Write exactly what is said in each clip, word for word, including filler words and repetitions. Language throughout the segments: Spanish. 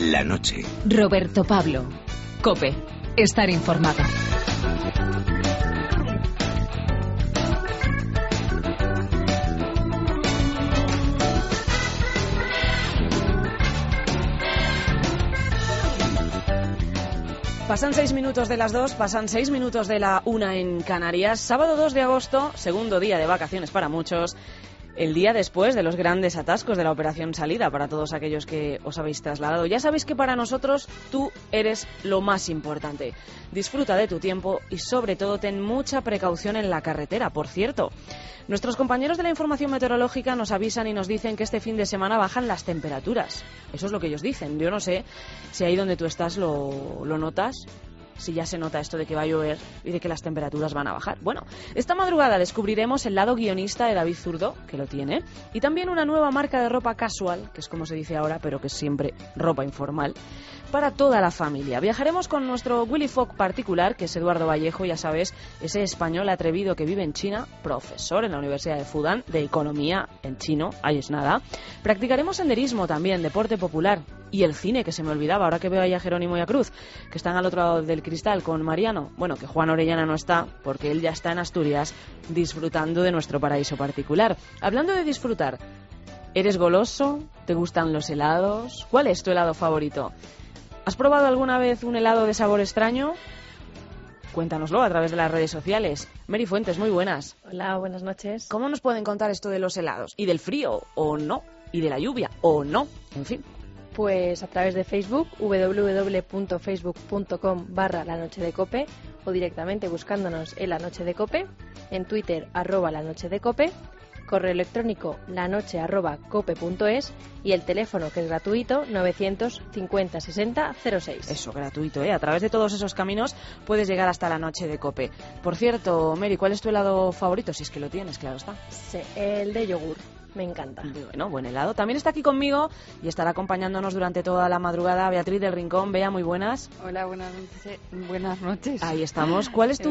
la noche. Roberto Pablo. COPE. Estar informado. Pasan seis minutos de las dos, pasan seis minutos de la una en Canarias. Sábado dos de agosto, segundo día de vacaciones para muchos. El día después de los grandes atascos de la operación salida para todos aquellos que os habéis trasladado. Ya sabéis que para nosotros tú eres lo más importante. Disfruta de tu tiempo y sobre todo ten mucha precaución en la carretera. Por cierto, nuestros compañeros de la información meteorológica nos avisan y nos dicen que este fin de semana bajan las temperaturas. Eso es lo que ellos dicen. Yo no sé si ahí donde tú estás lo, lo notas. Si ya se nota esto de que va a llover y de que las temperaturas van a bajar. Bueno, esta madrugada descubriremos el lado guionista de David Zurdo, que lo tiene, y también una nueva marca de ropa casual, que es como se dice ahora, pero que es siempre ropa informal, para toda la familia. Viajaremos con nuestro Willy Fogg particular, que es Eduardo Vallejo, ya sabes, ese español atrevido que vive en China, profesor en la Universidad de Fudan, de economía en chino, ahí es nada. Practicaremos senderismo también, deporte popular, y el cine, que se me olvidaba, ahora que veo ahí a Jerónimo y a Cruz, que están al otro lado del cristal con Mariano. Bueno, que Juan Orellana no está, porque él ya está en Asturias disfrutando de nuestro paraíso particular. Hablando de disfrutar, ¿eres goloso? ¿Te gustan los helados? ¿Cuál es tu helado favorito? ¿Has probado alguna vez un helado de sabor extraño? Cuéntanoslo a través de las redes sociales. Mary Fuentes, muy buenas. Hola, buenas noches. ¿Cómo nos pueden contar esto de los helados? ¿Y del frío o no? ¿Y de la lluvia o no? En fin. Pues a través de Facebook, doble u doble u doble u punto facebook punto com barra la noche de cope, o directamente buscándonos en La Noche de Cope, en Twitter, arroba la noche de cope, correo electrónico lanoche arroba cope punto es y el teléfono, que es gratuito, novecientos cincuenta sesenta cero seis. Eso, gratuito, ¿eh? A través de todos esos caminos puedes llegar hasta La Noche de Cope. Por cierto, Mary, ¿cuál es tu helado favorito? Si es que lo tienes, claro está. Sí, el de yogur. Me encanta. Bueno, buen helado. También está aquí conmigo y estará acompañándonos durante toda la madrugada Beatriz del Rincón. Bea, muy buenas. Hola, buenas noches. Buenas noches. Ahí estamos. ¿Cuál es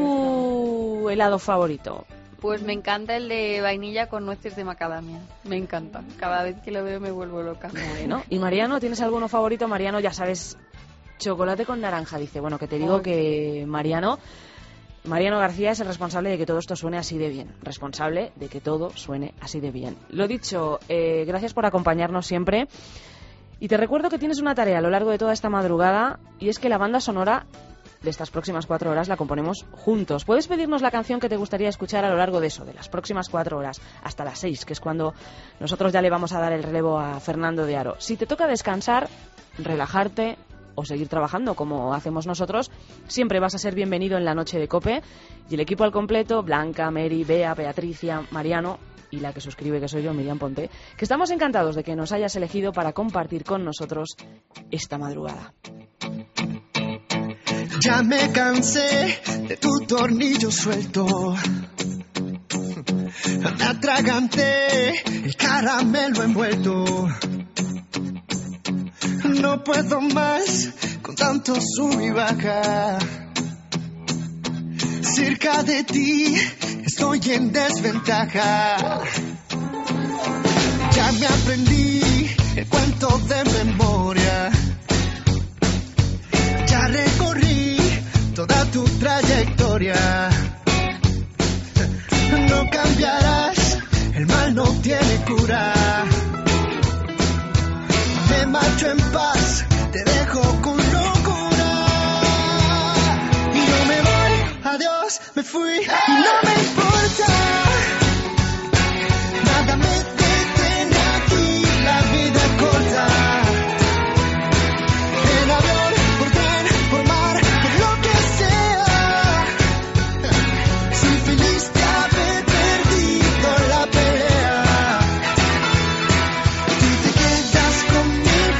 tu helado favorito? Pues me encanta el de vainilla con nueces de macadamia. Me encanta. Cada vez que lo veo me vuelvo loca. Bueno, ¿y Mariano, tienes alguno favorito? Mariano, ya sabes, chocolate con naranja. Dice, bueno, que te digo oh. que Mariano... Mariano García es el responsable de que todo esto suene así de bien. Responsable de que todo suene así de bien. Lo dicho, eh, gracias por acompañarnos siempre. Y te recuerdo que tienes una tarea a lo largo de toda esta madrugada, y es que la banda sonora de estas próximas cuatro horas la componemos juntos. Puedes pedirnos la canción que te gustaría escuchar a lo largo de eso, de las próximas cuatro horas, hasta las seis, que es cuando nosotros ya le vamos a dar el relevo a Fernando de Aro. Si te toca descansar, relajarte o seguir trabajando como hacemos nosotros, siempre vas a ser bienvenido en La Noche de Cope. Y el equipo al completo, Blanca, Mary, Bea, Beatricia, Mariano y la que suscribe, que soy yo, Miriam Ponte, que estamos encantados de que nos hayas elegido para compartir con nosotros esta madrugada. Ya me cansé de tu tornillo suelto, me atraganté el caramelo envuelto. No puedo más con tanto sub y baja. Cerca de ti estoy en desventaja. Ya me aprendí el cuento de memoria. Ya recorrí toda tu trayectoria. No cambiarás, el mal no tiene cura. Me marcho en paz, te dejo con locura. Y no me voy, adiós, me fui, y no me importa. Nada me detiene aquí, la vida es corta. En avión, por tren, por mar, por lo que sea. Soy feliz de haber perdido la pelea. Tú te quedas con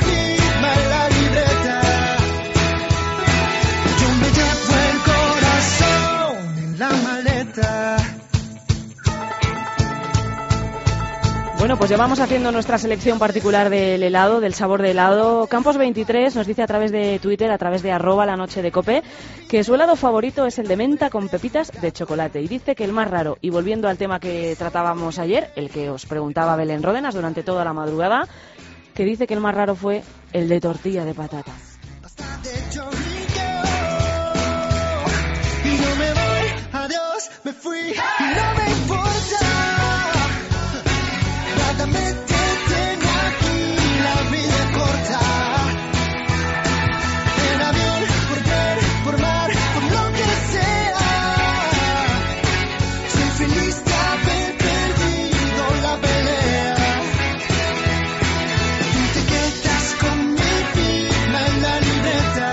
Bueno, pues llevamos haciendo nuestra selección particular del helado, del sabor de helado. Campos veintitrés nos dice a través de Twitter, a través de arroba la noche de cope, que su helado favorito es el de menta con pepitas de chocolate. Y dice que el más raro, y volviendo al tema que tratábamos ayer, el que os preguntaba Belén Ródenas durante toda la madrugada, que dice que el más raro fue el de tortilla de patata. Basta de chorrillo. Y no me voy, adiós, me fui y no me importa. Nada me detiene aquí, la vida es corta. En avión, por tren, por mar, por lo que sea. Soy feliz de haber perdido la pelea. Tú te quedas con mi firma en la libreta.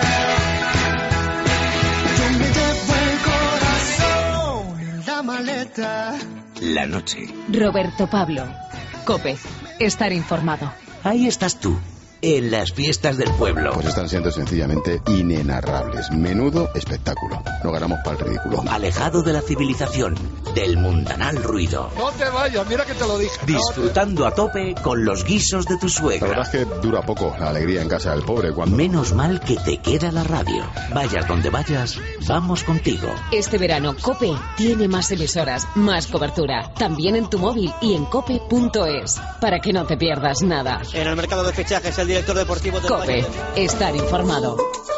Yo me llevo el corazón en la maleta. La noche. Roberto Pablo. COPE. Estar informado. Ahí estás tú, en las fiestas del pueblo. Pues están siendo sencillamente inenarrables. Menudo espectáculo. No ganamos para el ridículo. Alejado de la civilización, del mundanal ruido. No te vayas, mira que te lo dije. Disfrutando a tope con los guisos de tu La suegra. verdad es que dura poco la alegría en casa del pobre cuando... Menos mal que te queda la radio. Vayas donde vayas, vamos contigo. Este verano COPE tiene más emisoras, más cobertura, también en tu móvil y en cope punto es, para que no te pierdas nada. En el mercado de fichajes, el director deportivo del COPE. Bayern. Estar informado.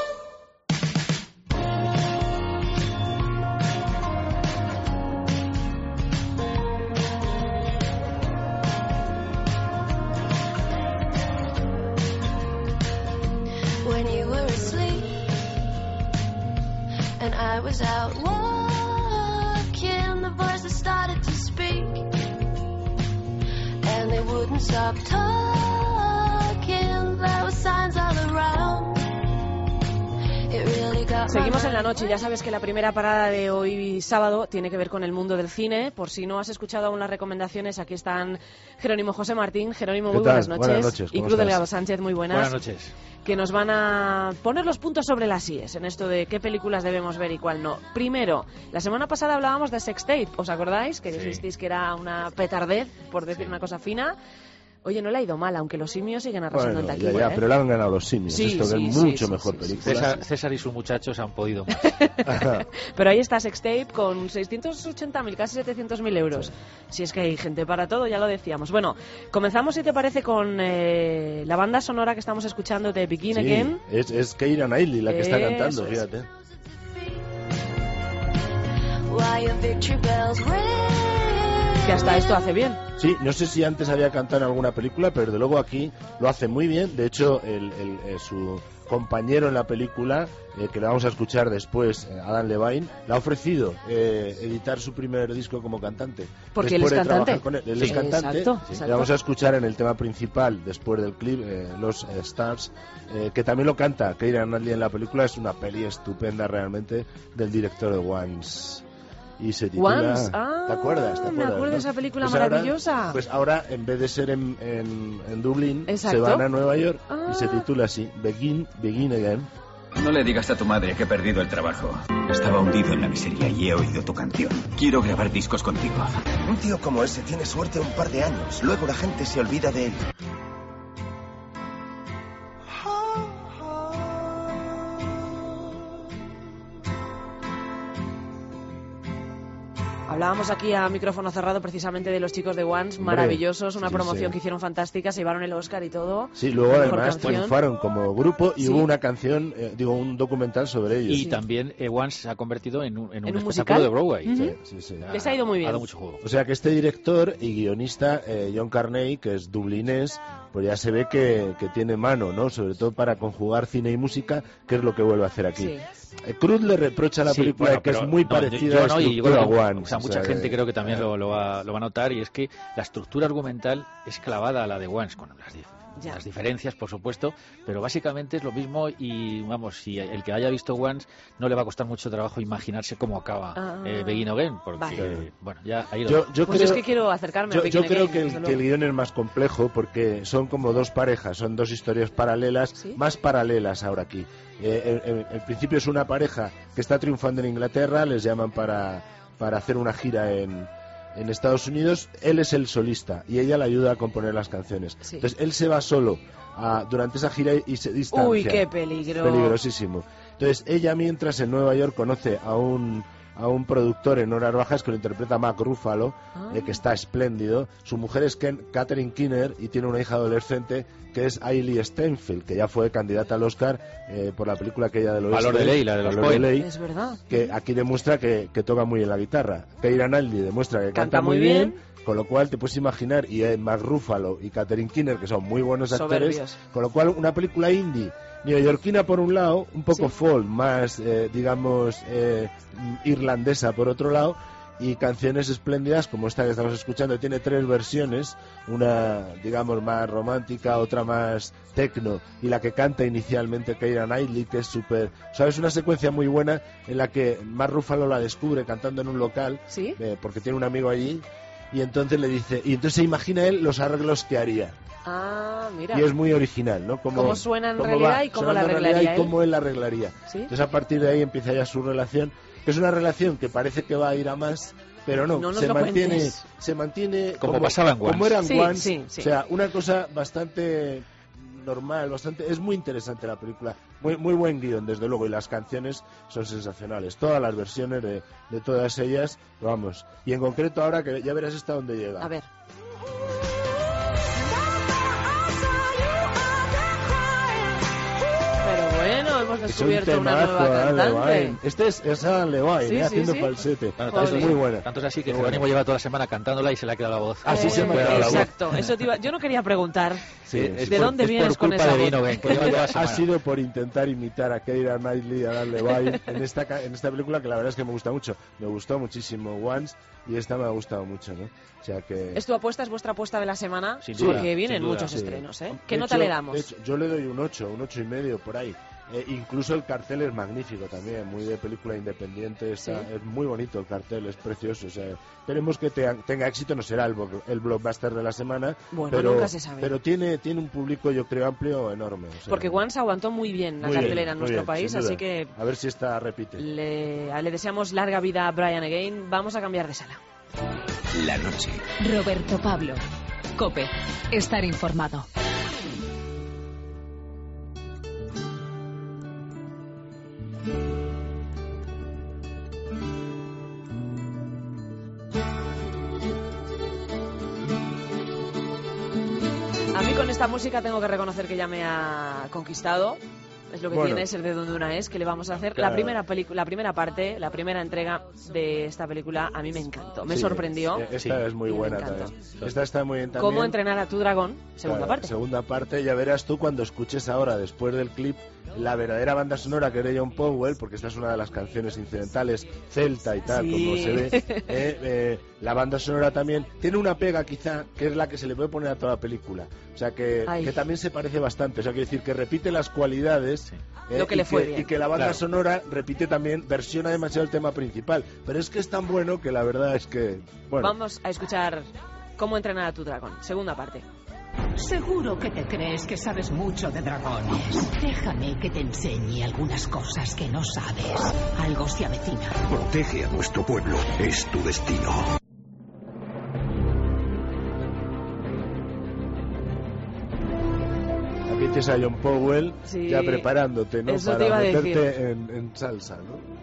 When you were asleep and I was out walking, the voices started to speak and they wouldn't stop talking. There were signs all around. It really got my Seguimos en la mind noche. Ya sabes que la primera parada de hoy sábado tiene que ver con el mundo del cine. Por si no has escuchado aún las recomendaciones, aquí están Jerónimo José Martín. Jerónimo, muy ¿Qué tal? buenas noches. Buenas noches, Y ¿cómo Cruz estás? Delgado Sánchez, muy buenas. Buenas noches. Que nos van a poner los puntos sobre las íes en esto de qué películas debemos ver y cuál no. Primero, la semana pasada hablábamos de Sextape, ¿os acordáis? Que Sí. dijisteis que era una petardez, por decir una cosa fina. Oye, no le ha ido mal, aunque los simios siguen arrasando Bueno, en ya, taquilla, ya, ¿eh? pero le han ganado los simios. Sí, Esto sí, es sí, mucho sí, mejor sí, película. César, César y sus muchachos han podido más. Pero ahí está Sextape con seiscientos ochenta mil, casi setecientos mil euros. Si es que hay gente para todo, ya lo decíamos. Bueno, comenzamos, si te parece, con eh, la banda sonora que estamos escuchando de Begin Sí, Again. es, es Keira Knightley la que está Eso cantando, es. fíjate. while your victory bells ring. Que hasta esto hace bien. Sí, no sé si antes había cantado en alguna película, pero de luego aquí lo hace muy bien. De hecho, el, el, eh, su compañero en la película, eh, que le vamos a escuchar después, eh, Adam Levine, le ha ofrecido eh, editar su primer disco como cantante. Porque él es Después de cantante. trabajar con él. Él Sí. es cantante. Exacto, Sí. exacto. Le vamos a escuchar en el tema principal, después del clip, eh, Los eh, Stars, eh, que también lo canta Keira Knightley en la película. Es una peli estupenda realmente del director de Once. Y se titula... Once, ah, ¿Te acuerdas? ¿Te me acuerdas, acuerdo de no? esa película Pues ahora- maravillosa. pues ahora, en vez de ser en, en, en Dublín, Exacto. se van a Nueva York Ah. y se titula así, Begin, Begin Again. No le digas a tu madre que he perdido el trabajo. Estaba hundido en la miseria y he oído tu canción. Quiero grabar discos contigo. Un tío como ese tiene suerte un par de años. Luego la gente se olvida de él. Hablábamos aquí a micrófono cerrado precisamente de los chicos de Once, Hombre, maravillosos, una sí, promoción sí. que hicieron fantástica, se llevaron el Oscar y todo. Sí, luego La mejor además canción. triunfaron como grupo y Sí. hubo una canción, eh, digo, un documental sobre ellos. Y también eh, Once se ha convertido en un, en un ¿En un espectáculo musical? de Broadway. Ujú. Sí, sí, sí. Les ha ido muy bien. Ha dado mucho juego. O sea que este director y guionista, eh, John Carney, que es dublinés, pues ya se ve que, que tiene mano, ¿no? Sobre todo para conjugar cine y música, que es lo que vuelve a hacer aquí. Sí. Eh, Cruz le reprocha a la Sí, película bueno, que pero es muy no, parecida yo, a yo la no, y yo estructura creo que, Once. o sea, o mucha sea, gente eh, creo que también eh, lo, lo va, lo va a notar, y es que la estructura argumental es clavada a la de Once, con las, dif- Ya. las diferencias, por supuesto, pero básicamente es lo mismo. Y vamos, si el que haya visto Once no le va a costar mucho trabajo imaginarse cómo acaba Ah. eh, Begin Again, porque Vale. bueno, ya ahí lo Yo, dejo. yo Pues creo, es que quiero acercarme a yo, Begin yo creo Again, que, desde el, que el luego. guión es más complejo porque son como dos parejas, son dos historias paralelas, ¿Sí? más paralelas ahora aquí. Eh, en, en- en principio es una pareja que está triunfando en Inglaterra, les llaman para, para hacer una gira en, en Estados Unidos. Él es el solista y ella le ayuda a componer las canciones. Sí. Entonces él se va solo a- durante esa gira y se distancia. Uy, qué peligro. Peligrosísimo. Entonces ella, mientras en Nueva York, conoce a un a un productor en horas bajas que lo interpreta Mark Ruffalo, Ah. eh, que está espléndido. Su mujer es Ken, Catherine Keener y tiene una hija adolescente que es Hailey Steinfeld, que ya fue candidata al Oscar eh, por la película aquella del oeste. Valor de ley, la de los Valor de Coen. ley, Es verdad. que aquí demuestra que, que toca muy bien la guitarra. Keira Knightley demuestra que canta, Canta muy muy bien, bien. con lo cual te puedes imaginar, y eh, Mark Ruffalo y Catherine Keener, que son muy buenos actores, Soberbios. con lo cual una película indie, neoyorquina por un lado, un poco folk, más, eh, digamos, eh, irlandesa por otro lado, y canciones espléndidas como esta que estamos escuchando. Tiene tres versiones, una, digamos, más romántica, otra más techno, y la que canta inicialmente Keira Knightley, que es súper... ¿Sabes? Una secuencia muy buena en la que Mark Ruffalo la descubre cantando en un local, ¿Sí? eh, porque tiene un amigo allí, y entonces le dice, y entonces se imagina él los arreglos que haría. Ah, mira. Y es muy original, ¿no? Como, Cómo suena en cómo realidad va y cómo la sonando en arreglaría realidad y él. cómo él la arreglaría. ¿Sí? Entonces a partir de ahí empieza ya su relación, que es una relación que parece que va a ir a más, pero no, No nos se lo mantiene, cuentes. se mantiene Como pasaba en Once. como eran Sí, Once, sí, sí. o sea, una cosa bastante normal, bastante, es muy interesante la película, muy muy buen guión desde luego, y las canciones son sensacionales, todas las versiones de, de todas ellas, vamos, y en concreto ahora que ya verás hasta dónde llega. A ver. Pero bueno, hemos Es un descubierto una temazo, nueva Adam cantante. Levine. Este es, es Adam Levine, Sí, eh, sí, haciendo sí. falsete. Bueno, es tanto, muy buena. tanto es así que Muy Jerónimo buena. lleva toda la semana cantándola y se le ha quedado la voz. Así se me ha quedado la voz. Exacto, eso te iba... Yo no quería preguntar. Sí, Es ¿De por- dónde es vienes por con culpa esa de voz? Vinoven, que lleva toda la Ha semana. sido por intentar imitar a Keira Knightley y a Dan Levine en esta, ca- en esta película, que la verdad es que me gusta mucho. Me gustó muchísimo Once y esta me ha gustado mucho, ¿no? O sea que... ¿Es tu apuesta, es vuestra apuesta de la semana? Sin duda, Porque vienen sin duda. muchos Sí. estrenos, ¿eh? De ¿Qué nota hecho- le damos? de hecho, yo le doy un ocho, un ocho y medio por ahí. Eh, incluso el cartel es magnífico también, muy de película independiente, está, Sí. es muy bonito el cartel, es precioso. O sea, esperemos que te- tenga éxito, no será el, bo- el blockbuster de la semana, Bueno, pero, nunca se sabe. pero tiene, tiene un público, yo creo, amplio, enorme. O sea, Porque Once aguantó muy bien la muy bien, cartelera en muy nuestro bien, país, sin duda. así que A ver si esta repite. le, le deseamos larga vida a Brian Again. Vamos a cambiar de sala. La noche. Roberto Pablo. Cope. Estar informado. A mí con esta música tengo que reconocer que ya me ha conquistado. Es lo que Bueno. tiene ser de donde una es, que le vamos a hacer. Claro. La primera pelicu- la primera parte, la primera entrega de esta película a mí me encantó. Me Sí, sorprendió. eh, Esta Sí. es muy Y me buena encantó. también. Esta está muy bien también. ¿Cómo entrenar a tu dragón? Segunda Claro, parte. Segunda parte, ya verás tú cuando escuches ahora, después del clip, la verdadera banda sonora que era John Powell, porque esta es una de las canciones incidentales celta y tal, Sí. como se ve. eh, eh, la banda sonora también tiene una pega quizá, que es la que se le puede poner a toda la película. O sea, que, Ay. que también se parece bastante. O sea, quiero decir que repite las cualidades. eh, Lo que y le fue bien. Y que la banda Claro. sonora repite también, versiona demasiado el tema principal. Pero es que es tan bueno que la verdad es que... Bueno, Vamos a escuchar Cómo entrenar a tu dragón. Segunda parte. Seguro que te crees que sabes mucho de dragones. Déjame que te enseñe algunas cosas que no sabes. Algo se avecina. Protege a nuestro pueblo. Es tu destino. aquí tienes a John Powell Sí, ya preparándote, ¿no? eso te Para iba a meterte decir. en, en salsa, ¿no?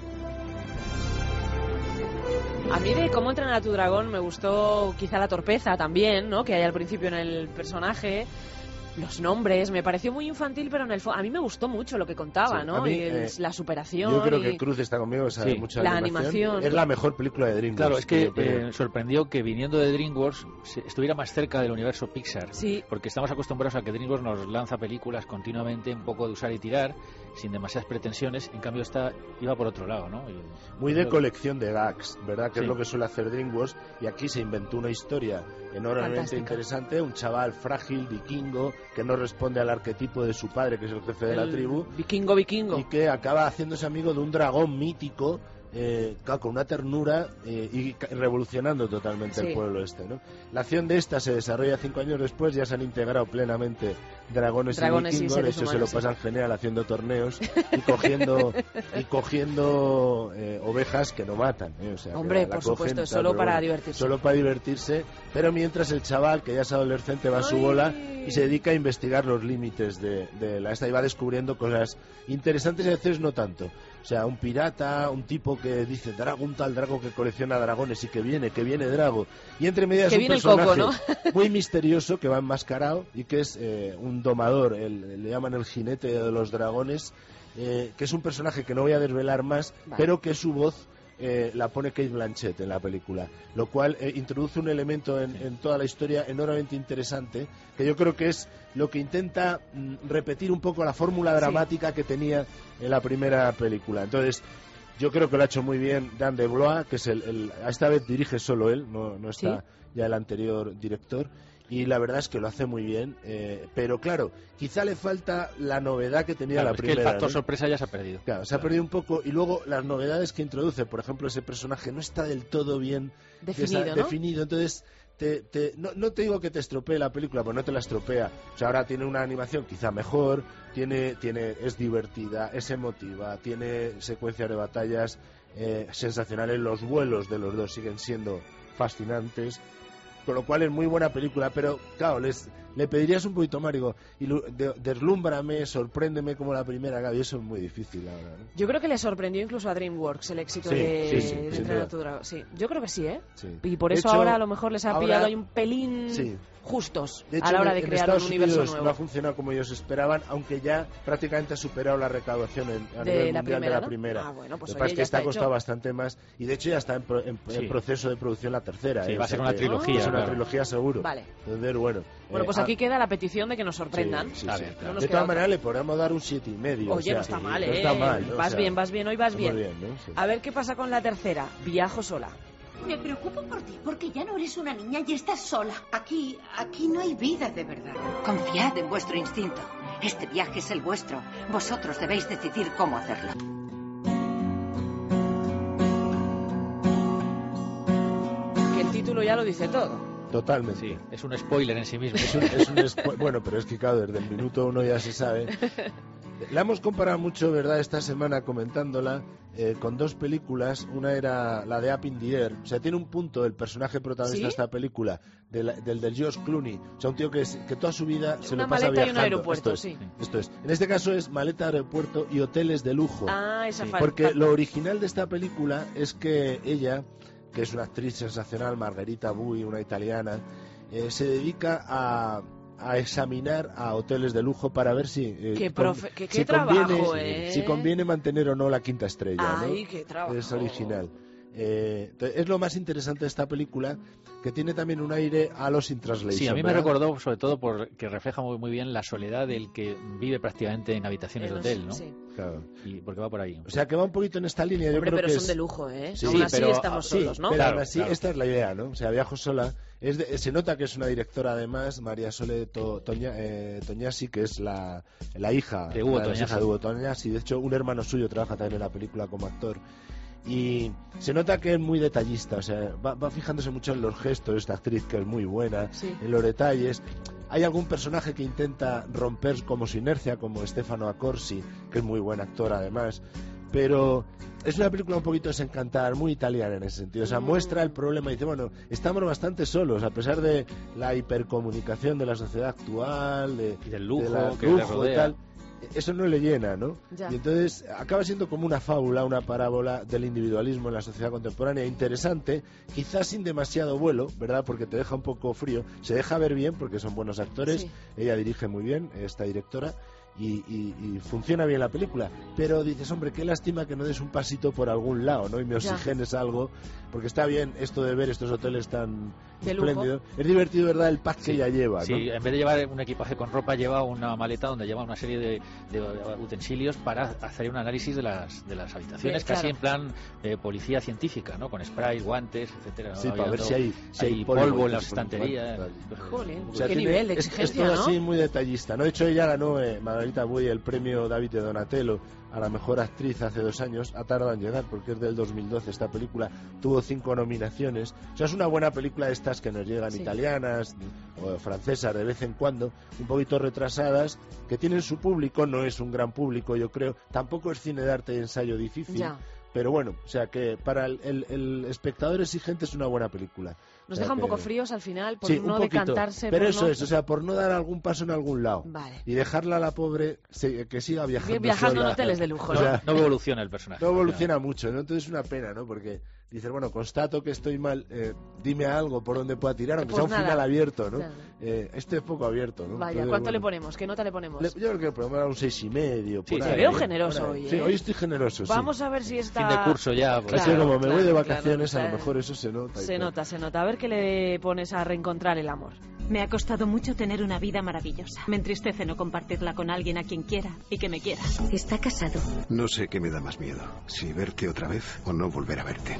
A mí de Cómo entrenar a tu dragón me gustó quizá la torpeza también, ¿no? Que hay al principio en el personaje. Los nombres, me pareció muy infantil, pero en el fo- a mí me gustó mucho lo que contaba, Sí, ¿no? a mí, y el- eh, la superación. Yo creo y- que Cruz está conmigo, sabe Sí. mucho La de animación. animación. Es la mejor película de DreamWorks. Claro, es que yo creo. eh, sorprendió que viniendo de DreamWorks se- estuviera más cerca del universo Pixar. Sí. Porque estamos acostumbrados a que DreamWorks nos lanza películas continuamente, un poco de usar y tirar, sin demasiadas pretensiones. En cambio, esta iba por otro lado, ¿no? Y- Muy de colección de gags, ¿verdad? Que Sí. es lo que suele hacer DreamWorks. Y aquí se inventó una historia enormemente Fantástica. interesante. Un chaval frágil, vikingo, que no responde al arquetipo de su padre, que es el jefe de la El tribu. Vikingo, vikingo. Y que acaba haciéndose amigo de un dragón mítico, eh, claro, con una ternura eh, y ca- revolucionando totalmente Sí. el pueblo este, ¿no? La acción de esta se desarrolla cinco años después, ya se han integrado plenamente dragones, Dragones y y vikingos, de seres hecho se lo humanos, sí. pasan genial haciendo torneos y cogiendo y cogiendo eh, ovejas que no matan, ¿eh? O sea, que Hombre, la- la por cogen, supuesto, tal, solo pero para bueno, divertirse. Solo para divertirse, pero mientras el chaval, que ya es adolescente, va a su bola y se dedica a investigar los límites de, de la esta y va descubriendo cosas interesantes y a veces no tanto. O sea, un pirata, un tipo que dice Drago, un tal Drago que colecciona dragones y que viene, que viene Drago. Y entre medias que un viene personaje el coco, ¿no? muy misterioso que va enmascarado y que es eh, un domador, el, le llaman el jinete de los dragones, eh, que es un personaje que no voy a desvelar más, vale. pero que su voz eh, la pone Cate Blanchett en la película, lo cual eh, introduce un elemento en, en toda la historia enormemente interesante, que yo creo que es lo que intenta mm, repetir un poco la fórmula dramática sí. que tenía en la primera película. Entonces, yo creo que lo ha hecho muy bien Dan DeBlois, que es el, el esta vez dirige solo él, no, no está ¿Sí? ya el anterior director, y la verdad es que lo hace muy bien, eh, pero claro, quizá le falta la novedad que tenía claro, la es primera. Que el factor ¿no? sorpresa ya se ha perdido. Claro, se claro. ha perdido un poco, y luego las novedades que introduce, por ejemplo, ese personaje no está del todo bien definido, está, ¿no? definido entonces te, te, no, no te digo que te estropee la película, pues no te la estropea. O sea, ahora tiene una animación quizá mejor, tiene, tiene, es divertida, es emotiva, tiene secuencias de batallas eh, sensacionales, los vuelos de los dos siguen siendo fascinantes, con lo cual es muy buena película, pero claro, les, le pedirías un poquito más, digo, y de, deslúmbrame, sorpréndeme como la primera, Gaby, eso es muy difícil ahora, ¿no? Yo creo que le sorprendió incluso a DreamWorks el éxito sí, de, sí, sí, de Entrenar a tu dragón. Sí, yo creo que sí, ¿eh? Sí. Y por de eso hecho, ahora a lo mejor les ha ahora, pillado ahí un pelín sí. justos de hecho, a la hora de en crear Estados un universo Unidos nuevo. No ha funcionado como ellos esperaban, aunque ya prácticamente ha superado la recaudación en, a de nivel la mundial primera, de la ¿no? primera. Ah, bueno, pues Lo que pasa es que está está costado hecho. bastante más, y de hecho ya está en, pro, en, sí. en proceso de producción la tercera. Sí, ¿eh? va a ser una trilogía. Es una claro. trilogía seguro. Vale. Entonces, bueno. Bueno, eh, pues aquí a... queda la petición de que nos sorprendan. Sí, sí, a sí. ver, claro. No de todas maneras le podríamos dar un siete y medio. Oye, o sea, no está sí, mal, ¿eh? No está mal, ¿no? Vas o sea, bien, vas bien, hoy vas bien. bien ¿no? Sí. A ver qué pasa con la tercera. Viajo sola. Me preocupo por ti, porque ya no eres una niña y estás sola. Aquí, aquí no hay vida de verdad. Confiad en vuestro instinto. Este viaje es el vuestro. Vosotros debéis decidir cómo hacerlo. Que el título ya lo dice todo. Totalmente. Sí, es un spoiler en sí mismo. Es un, es un spo- bueno, pero es que claro, desde el minuto uno ya se sabe. La hemos comparado mucho, ¿verdad?, esta semana comentándola eh, con dos películas. Una era la de Up in the Air. O sea, tiene un punto el personaje protagonista ¿Sí? de esta película, de la, del del George Clooney. O sea, un tío que, es, que toda su vida se Una lo pasa maleta y viajando. un aeropuerto, esto es, sí. Esto es. En este caso es maleta de aeropuerto y hoteles de lujo. Ah, esa Sí, falta. porque lo original de esta película es que ella, que es una actriz sensacional, Margherita Bui, una italiana, eh, se dedica a, a examinar a hoteles de lujo para ver si eh, Qué, con- profe- qué- qué si trabajo, conviene, ¿eh? si conviene mantener o no la quinta estrella. Ay, ¿no? qué trabajo. Es original. Eh, entonces, es lo más interesante de esta película, que tiene también un aire a los in translation. Sí, a mí me ¿verdad? recordó sobre todo porque refleja muy, muy bien la soledad del que vive prácticamente en habitaciones de hotel, ¿no? Sí. Claro. Y porque va por ahí. O sea, que va un poquito en esta línea. Yo Hombre, creo pero que son es... de lujo, ¿eh? Sí, Aún así pero, estamos sí, solos, ¿no? Pero Claro, aún así, claro. esta es la idea, ¿no? O sea, viajo sola. Es de- se nota que es una directora, además, María Sole To- Toña- eh, Toñasi, que es la, la hija De Hugo una las Toñasi. hijas de Hugo Toñasi. De hecho, un hermano suyo trabaja también en la película como actor. Y se nota que es muy detallista, o sea, va, va fijándose mucho en los gestos de esta actriz, que es muy buena, Sí. en los detalles. Hay algún personaje que intenta romper como su inercia, como Stefano Accorsi, que es muy buen actor además, pero es una película un poquito desencantada, muy italiana en ese sentido. O sea, Mm. muestra el problema y dice, bueno, estamos bastante solos, a pesar de la hipercomunicación de la sociedad actual, de, Y del lujo de la- que le lujo y rodea. tal. Eso no le llena, ¿no? Ya. Y entonces acaba siendo como una fábula, una parábola del individualismo en la sociedad contemporánea, interesante, quizás sin demasiado vuelo, ¿verdad? Porque te deja un poco frío, se deja ver bien porque son buenos actores, Sí. ella dirige muy bien, esta directora, y, y- y funciona bien la película, pero dices, hombre, qué lástima que no des un pasito por algún lado, ¿no? Y me Ya. oxigenes algo, porque está bien esto de ver estos hoteles tan De lujo. espléndidos. Es divertido, ¿verdad? El pack que Sí, ella lleva, ¿no? Sí, en vez de llevar un equipaje con ropa, lleva una maleta donde lleva una serie de, de utensilios para hacer un análisis de las, de las habitaciones, Sí, casi claro. en plan eh, policía científica, ¿no? Con sprays, guantes, etcétera. Sí, ¿no? para ver Había si hay, si hay polvo, polvo en las por- por- estanterías. por- Jolín, O sea, qué tiene- nivel de es- exigencia, es, todo ¿no? así muy detallista, ¿no? De hecho, ella ganó, eh, Margarita Bui, el premio David de Donatello a la mejor actriz hace dos años. Ha tardado en llegar porque es del dos mil doce esta película. Tuvo cinco nominaciones. O sea, es una buena película de estas que nos llegan Sí. italianas o francesas de vez en cuando, un poquito retrasadas, que tienen su público. No es un gran público, yo creo. Tampoco es cine de arte y ensayo difícil. Ya. pero bueno, o sea que para el, el, el espectador exigente es una buena película. Nos o sea deja un que... poco fríos al final por sí, no un poquito, decantarse. pero por eso no... es, o sea, por no dar algún paso en algún lado. Vale. Y dejarla a la pobre se, que siga viajando Viajando sola. en hoteles de lujo, O ¿no? sea, No evoluciona el personaje. No evoluciona mucho, ¿no? Entonces es una pena, ¿no? Porque dices, bueno, constato que estoy mal, eh, dime algo por donde pueda tirar, aunque Pues sea un nada. final abierto, ¿no? Claro. Eh, este es poco abierto, ¿no? Vaya, Entonces, ¿cuánto bueno, le ponemos? ¿Qué nota le ponemos? le- yo creo que podemos dar un seis y medio. Sí, por sí, ahí, te veo ¿eh? generoso Por ahí. hoy, Sí, ¿eh? hoy estoy generoso, sí. Vamos a ver si está... Fin de curso ya. Es que como me voy de vacaciones, claro, a lo claro. mejor eso se nota. y Se tal. nota, se nota. A ver qué le pones a reencontrar el amor. Me ha costado mucho tener una vida maravillosa. Me entristece no compartirla con alguien a quien quiera y que me quiera. Está casado. No sé qué me da más miedo, si verte otra vez o no volver a verte.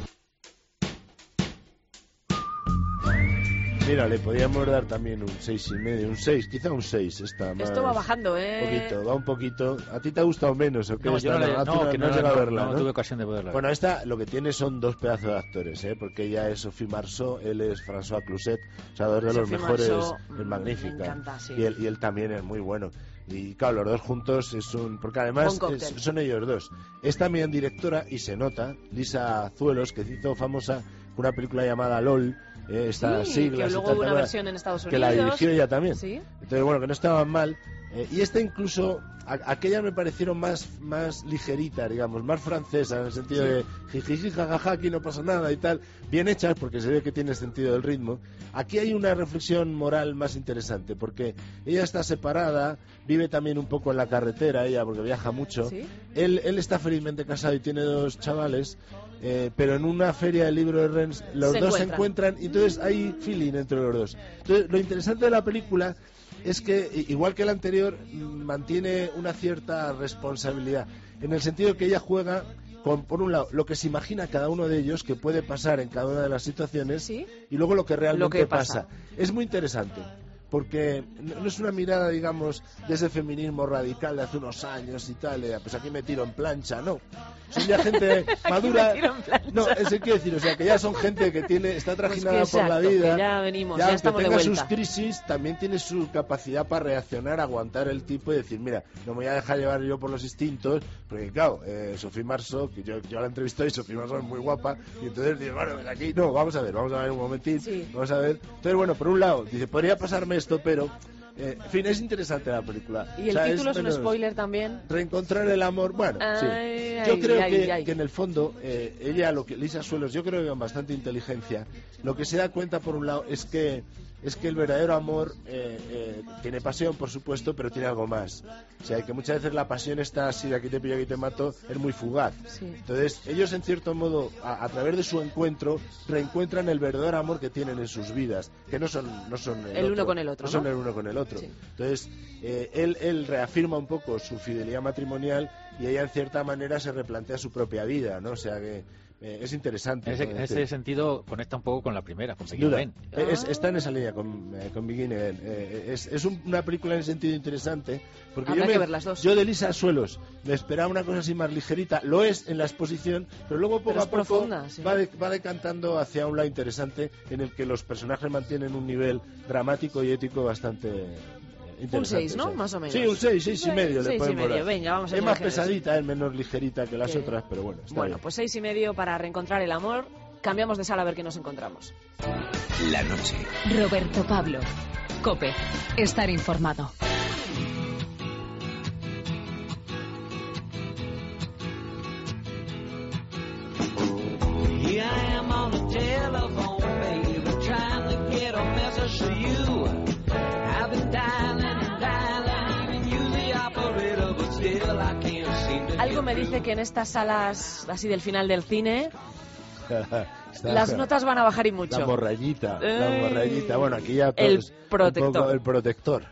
Mira, le podríamos dar también un seis y medio, un seis, quizá un seis. Está más... Esto va bajando, ¿eh? Un poquito, va un poquito. ¿A ti te ha gustado menos o qué? No, Esta yo no, le, Ah, tú no, que no, has no, llegado a no, verla, no ¿no? tuve ocasión de poderla ver. Bueno, esta lo que tiene son dos pedazos de actores, ¿eh? Porque ella es Sophie Marceau, él es François Cluzet, o sea, dos de los Sophie mejores, Marceau, es magnífica. me encanta, sí. y, él, y él también es muy bueno. Y claro, los dos juntos es un... Porque además Buen es- cóctel. son ellos dos. Es también directora, y se nota, Lisa Zuelos, que hizo famosa una película llamada LOL, eh, estas Sí, siglas que y luego tal, hubo una tal, versión en Estados que la Unidos. dirigió ella también. Sí. Entonces, bueno, que no estaban mal. Eh, y esta incluso, a, aquella me parecieron más, más ligerita, digamos, más francesa, en el sentido Sí. de jijiji, jajaja, aquí no pasa nada y tal. Bien hechas, porque se ve que tiene sentido del ritmo. Aquí hay una reflexión moral más interesante, porque ella está separada, vive también un poco en la carretera, ella, porque viaja mucho. Sí. Él, él está felizmente casado y tiene dos chavales, eh, pero en una feria del libro de Rennes los Se dos se encuentran. encuentran y entonces hay feeling entre los dos. Entonces, lo interesante de la película es que, i- igual que la anterior, mm, mantiene una cierta responsabilidad, en el sentido que ella juega con, por un lado, lo que se imagina cada uno de ellos que puede pasar en cada una de las situaciones Sí. y luego lo que realmente Lo que pasa. pasa. Es muy interesante. Porque no no es una mirada, digamos, de ese feminismo radical de hace unos años y tal, eh, pues aquí me tiro en plancha, no. Son ya gente madura. me tiro en plancha. No, eso quiero decir, o sea, que ya son gente que tiene está trajinada Pues que por la exacto, vida. que ya venimos, ya aunque estamos de tenga vuelta. sus crisis, también tiene su capacidad para reaccionar, aguantar el tipo y decir, mira, no me voy a dejar llevar yo por los instintos, porque claro, eh, Sophie Marceau, que yo, yo la entrevisté y Sophie Marceau es muy guapa, y entonces dice, bueno, pues aquí, no, vamos a ver, vamos a ver un momentín, Sí. vamos a ver. Entonces, bueno, por un lado, dice, podría pasarme esto, pero, eh, en fin, es interesante la película. Y el O sea, título es, un menos- spoiler también. Reencontrar el amor, bueno, sí. Ay, Yo ay, creo ay, que, ay. que en el fondo, eh, ella, lo que Lisa Suelos, yo creo que con bastante inteligencia, lo que se da cuenta por un lado es que es que el verdadero amor eh, eh, tiene pasión, por supuesto, pero tiene algo más. O sea, que muchas veces la pasión está así, de aquí te pillo, aquí te mato, es muy fugaz. Sí. Entonces, ellos en cierto modo, a, a través de su encuentro, reencuentran el verdadero amor que tienen en sus vidas, que no son, no son el, El uno otro, con el otro, no son ¿no? el uno con el otro. Sí. Entonces, eh, él, él reafirma un poco su fidelidad matrimonial y ella en cierta manera se replantea su propia vida, ¿no? O sea que eh, es interesante. En ese, ¿no? en ese sentido conecta un poco con la primera, con Sin Begin duda. Again. Eh, es- está en esa línea con, eh, con Begin Again. Eh, es es un- una película en ese sentido interesante. Porque Habrá yo, me- que ver las dos. yo de Lisa Suelos me esperaba una cosa así más ligerita. Lo es en la exposición, pero luego poco Pero a es poco profunda, sí. va, de- va decantando hacia un lado interesante en el que los personajes mantienen un nivel dramático y ético bastante eh, interesante. Un seis, ¿no? Sí. Más o menos. Sí, un seis, seis y medio le Seis y podemos medio, dar. venga, vamos a Es ser más generosos. pesadita, es menos ligerita que las Que- otras, pero bueno, está Bueno, bien. pues seis y medio para reencontrar el amor. Cambiamos de sala a ver qué nos encontramos. La noche. Roberto Pablo. Cope. Estar informado. Here I am on the telephone, baby, trying to get a message to you. I've been dialing and dialing, even use the operator, but still I can't seem to Algo me get dice que en estas salas así del final del cine Está- las notas van a bajar y mucho. La morrayita, la Ey. morrayita. Bueno, aquí ya todo El es un protector. poco el protector.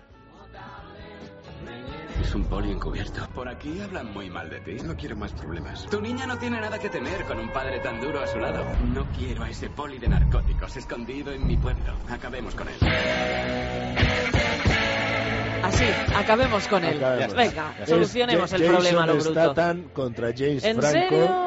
Es un poli encubierto. Por aquí hablan muy mal de ti. No quiero más problemas. Tu niña no tiene nada que temer con un padre tan duro a su lado. No quiero a ese poli de narcóticos escondido en mi pueblo. Acabemos con él. Así, acabemos con él. Acabemos. Venga, Es solucionemos Ja- el problema, lo Jason bruto. Statham contra James ¿En Franco. serio?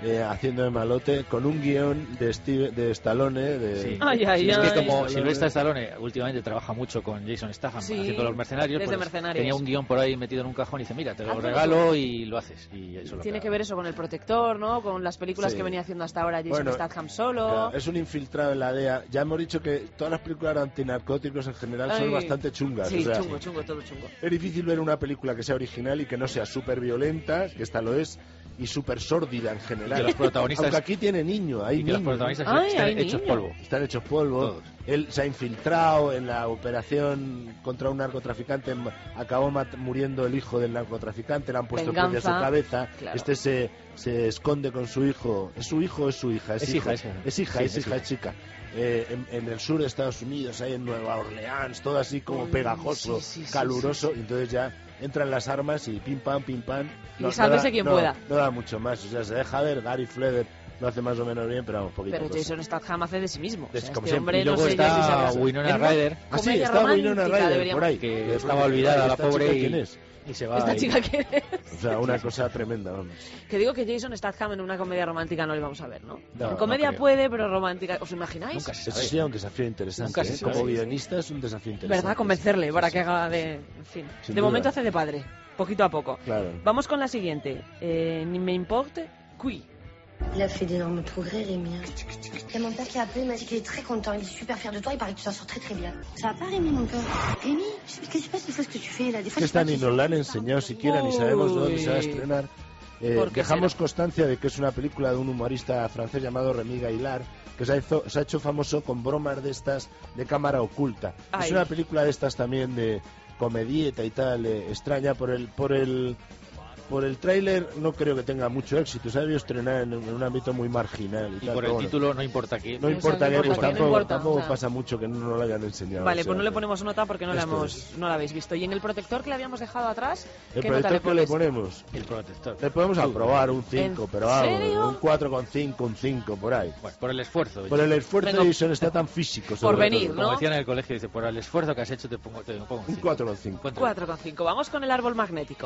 eh, haciendo de malote con un guión de, Steve, de Stallone. De, Sí. Ay, ay, Sí, es ay. que como Stallone. Sylvester Stallone últimamente trabaja mucho con Jason Statham Sí, haciendo Los Mercenarios, desde pues Mercenarios. tenía un guión por ahí metido en un cajón y dice, mira, te lo Hazlo regalo tú. y lo haces. Y eso lo Tiene acaba. que ver eso con El Protector, ¿no? Con las películas Sí. que venía haciendo hasta ahora Jason Bueno, Statham solo. Claro, es un infiltrado en la D E A. Ya hemos dicho que todas las películas antinarcóticos en general son Ay. bastante chungas. Sí, o sea, chungo, chungo, todo chungo. es difícil ver una película que sea original y que no sea súper violenta, que esta lo es, y súper sórdida en general. Y que los protagonistas- Aunque aquí tiene niño, hay Y que los niños. protagonistas Ay, están hay hechos niño. polvo. Están hechos polvo. Todos. Él se ha infiltrado en la operación contra un narcotraficante. ma- Acabó mat- muriendo el hijo del narcotraficante. Le han puesto Venganza. precio a su cabeza. Claro. Este se, se esconde con su hijo. ¿Es su hijo o es su hija? Es, Es hijo. hija, es hija. Es hija, Sí, es es hija, hija. es chica. Eh, en, en el sur de Estados Unidos, ahí en Nueva Orleans, todo así como pegajoso, sí, sí, sí, caluroso. Y entonces ya entran las armas y pim pam, pim pam. Y sálvese quien no, pueda. No da mucho más. O sea, se deja ver. Gary Fleder lo hace más o menos bien, pero vamos, poquito. Pero Jason Statham hace de sí mismo. O Es sea, como este siempre. hombre Y no luego sé yo si se está acaso. Winona En una Ryder, Ah, sí, comedia está Winona romántica Ryder deberíamos- por ahí. que estaba olvidada la ¿Esta pobre chica y, quién es? y se va Esta y- chica que O sea, una cosa tremenda, vamos. que digo que Jason Statham en una comedia romántica no le vamos a ver, ¿no? No, en comedia no creo. puede, pero romántica, ¿os imagináis? Nunca se Eso sabe. sería un desafío interesante. Nunca se ¿eh? sabe. Como guionista es un desafío interesante. ¿Verdad? Convencerle Sí, para sí, que sí. haga de... En fin. Sin de duda. momento hace de padre, poquito a poco. Claro. Vamos con la siguiente. Eh, Ni me importe, qui. Il a fait d'énormes progrès, Rémi. Il y a mon père qui a appelé, il m'a dit qu'il est très content, il est super fier de toi, il paraît que tu t'en sors très très bien. Ça va pas, Rémi, mon cœur? Rémi, qu'est-ce qui se passe? C'est ce que tu fais là. Des fois, Que je sais pas esta ni qui- nos la han enseñado siquiera, ni sabemos dónde se va a estrenar. Eh, ¿Por qué dejamos será? constancia de que es una película de un humorista francés llamado Rémi Gaillard, que se ha, hizo- se ha hecho famoso con bromas de estas de cámara oculta. Ay. Es una película de estas también de comedieta y tal, eh, extraña por el por el por el tráiler. No creo que tenga mucho éxito. Se ha debido estrenar en, un- en un ámbito muy marginal y, Y tal, por el pero bueno. título no importa que... No Eso importa no que importa pues que, no tampoco, importa, tampoco o sea. pasa mucho que no, no lo hayan enseñado. Vale, o sea, pues no le que- ponemos nota porque no la, Esto hemos, es. no la habéis visto. ¿Y en el protector que le habíamos dejado atrás? El ¿Qué nota le protector que le pones? ponemos, El protector. le podemos aprobar un cinco, pero vamos, serio? un cuatro coma cinco, un cinco, por ahí. Bueno, por el esfuerzo. Por el esfuerzo Venga. de Jason está tan físico. Por sobre venir, todo. ¿no? Como decían en el colegio, dice, por el esfuerzo que has hecho te pongo, te pongo un Un cinco. cuatro coma cinco. Cuatro. cuatro coma cinco. Vamos con el árbol magnético.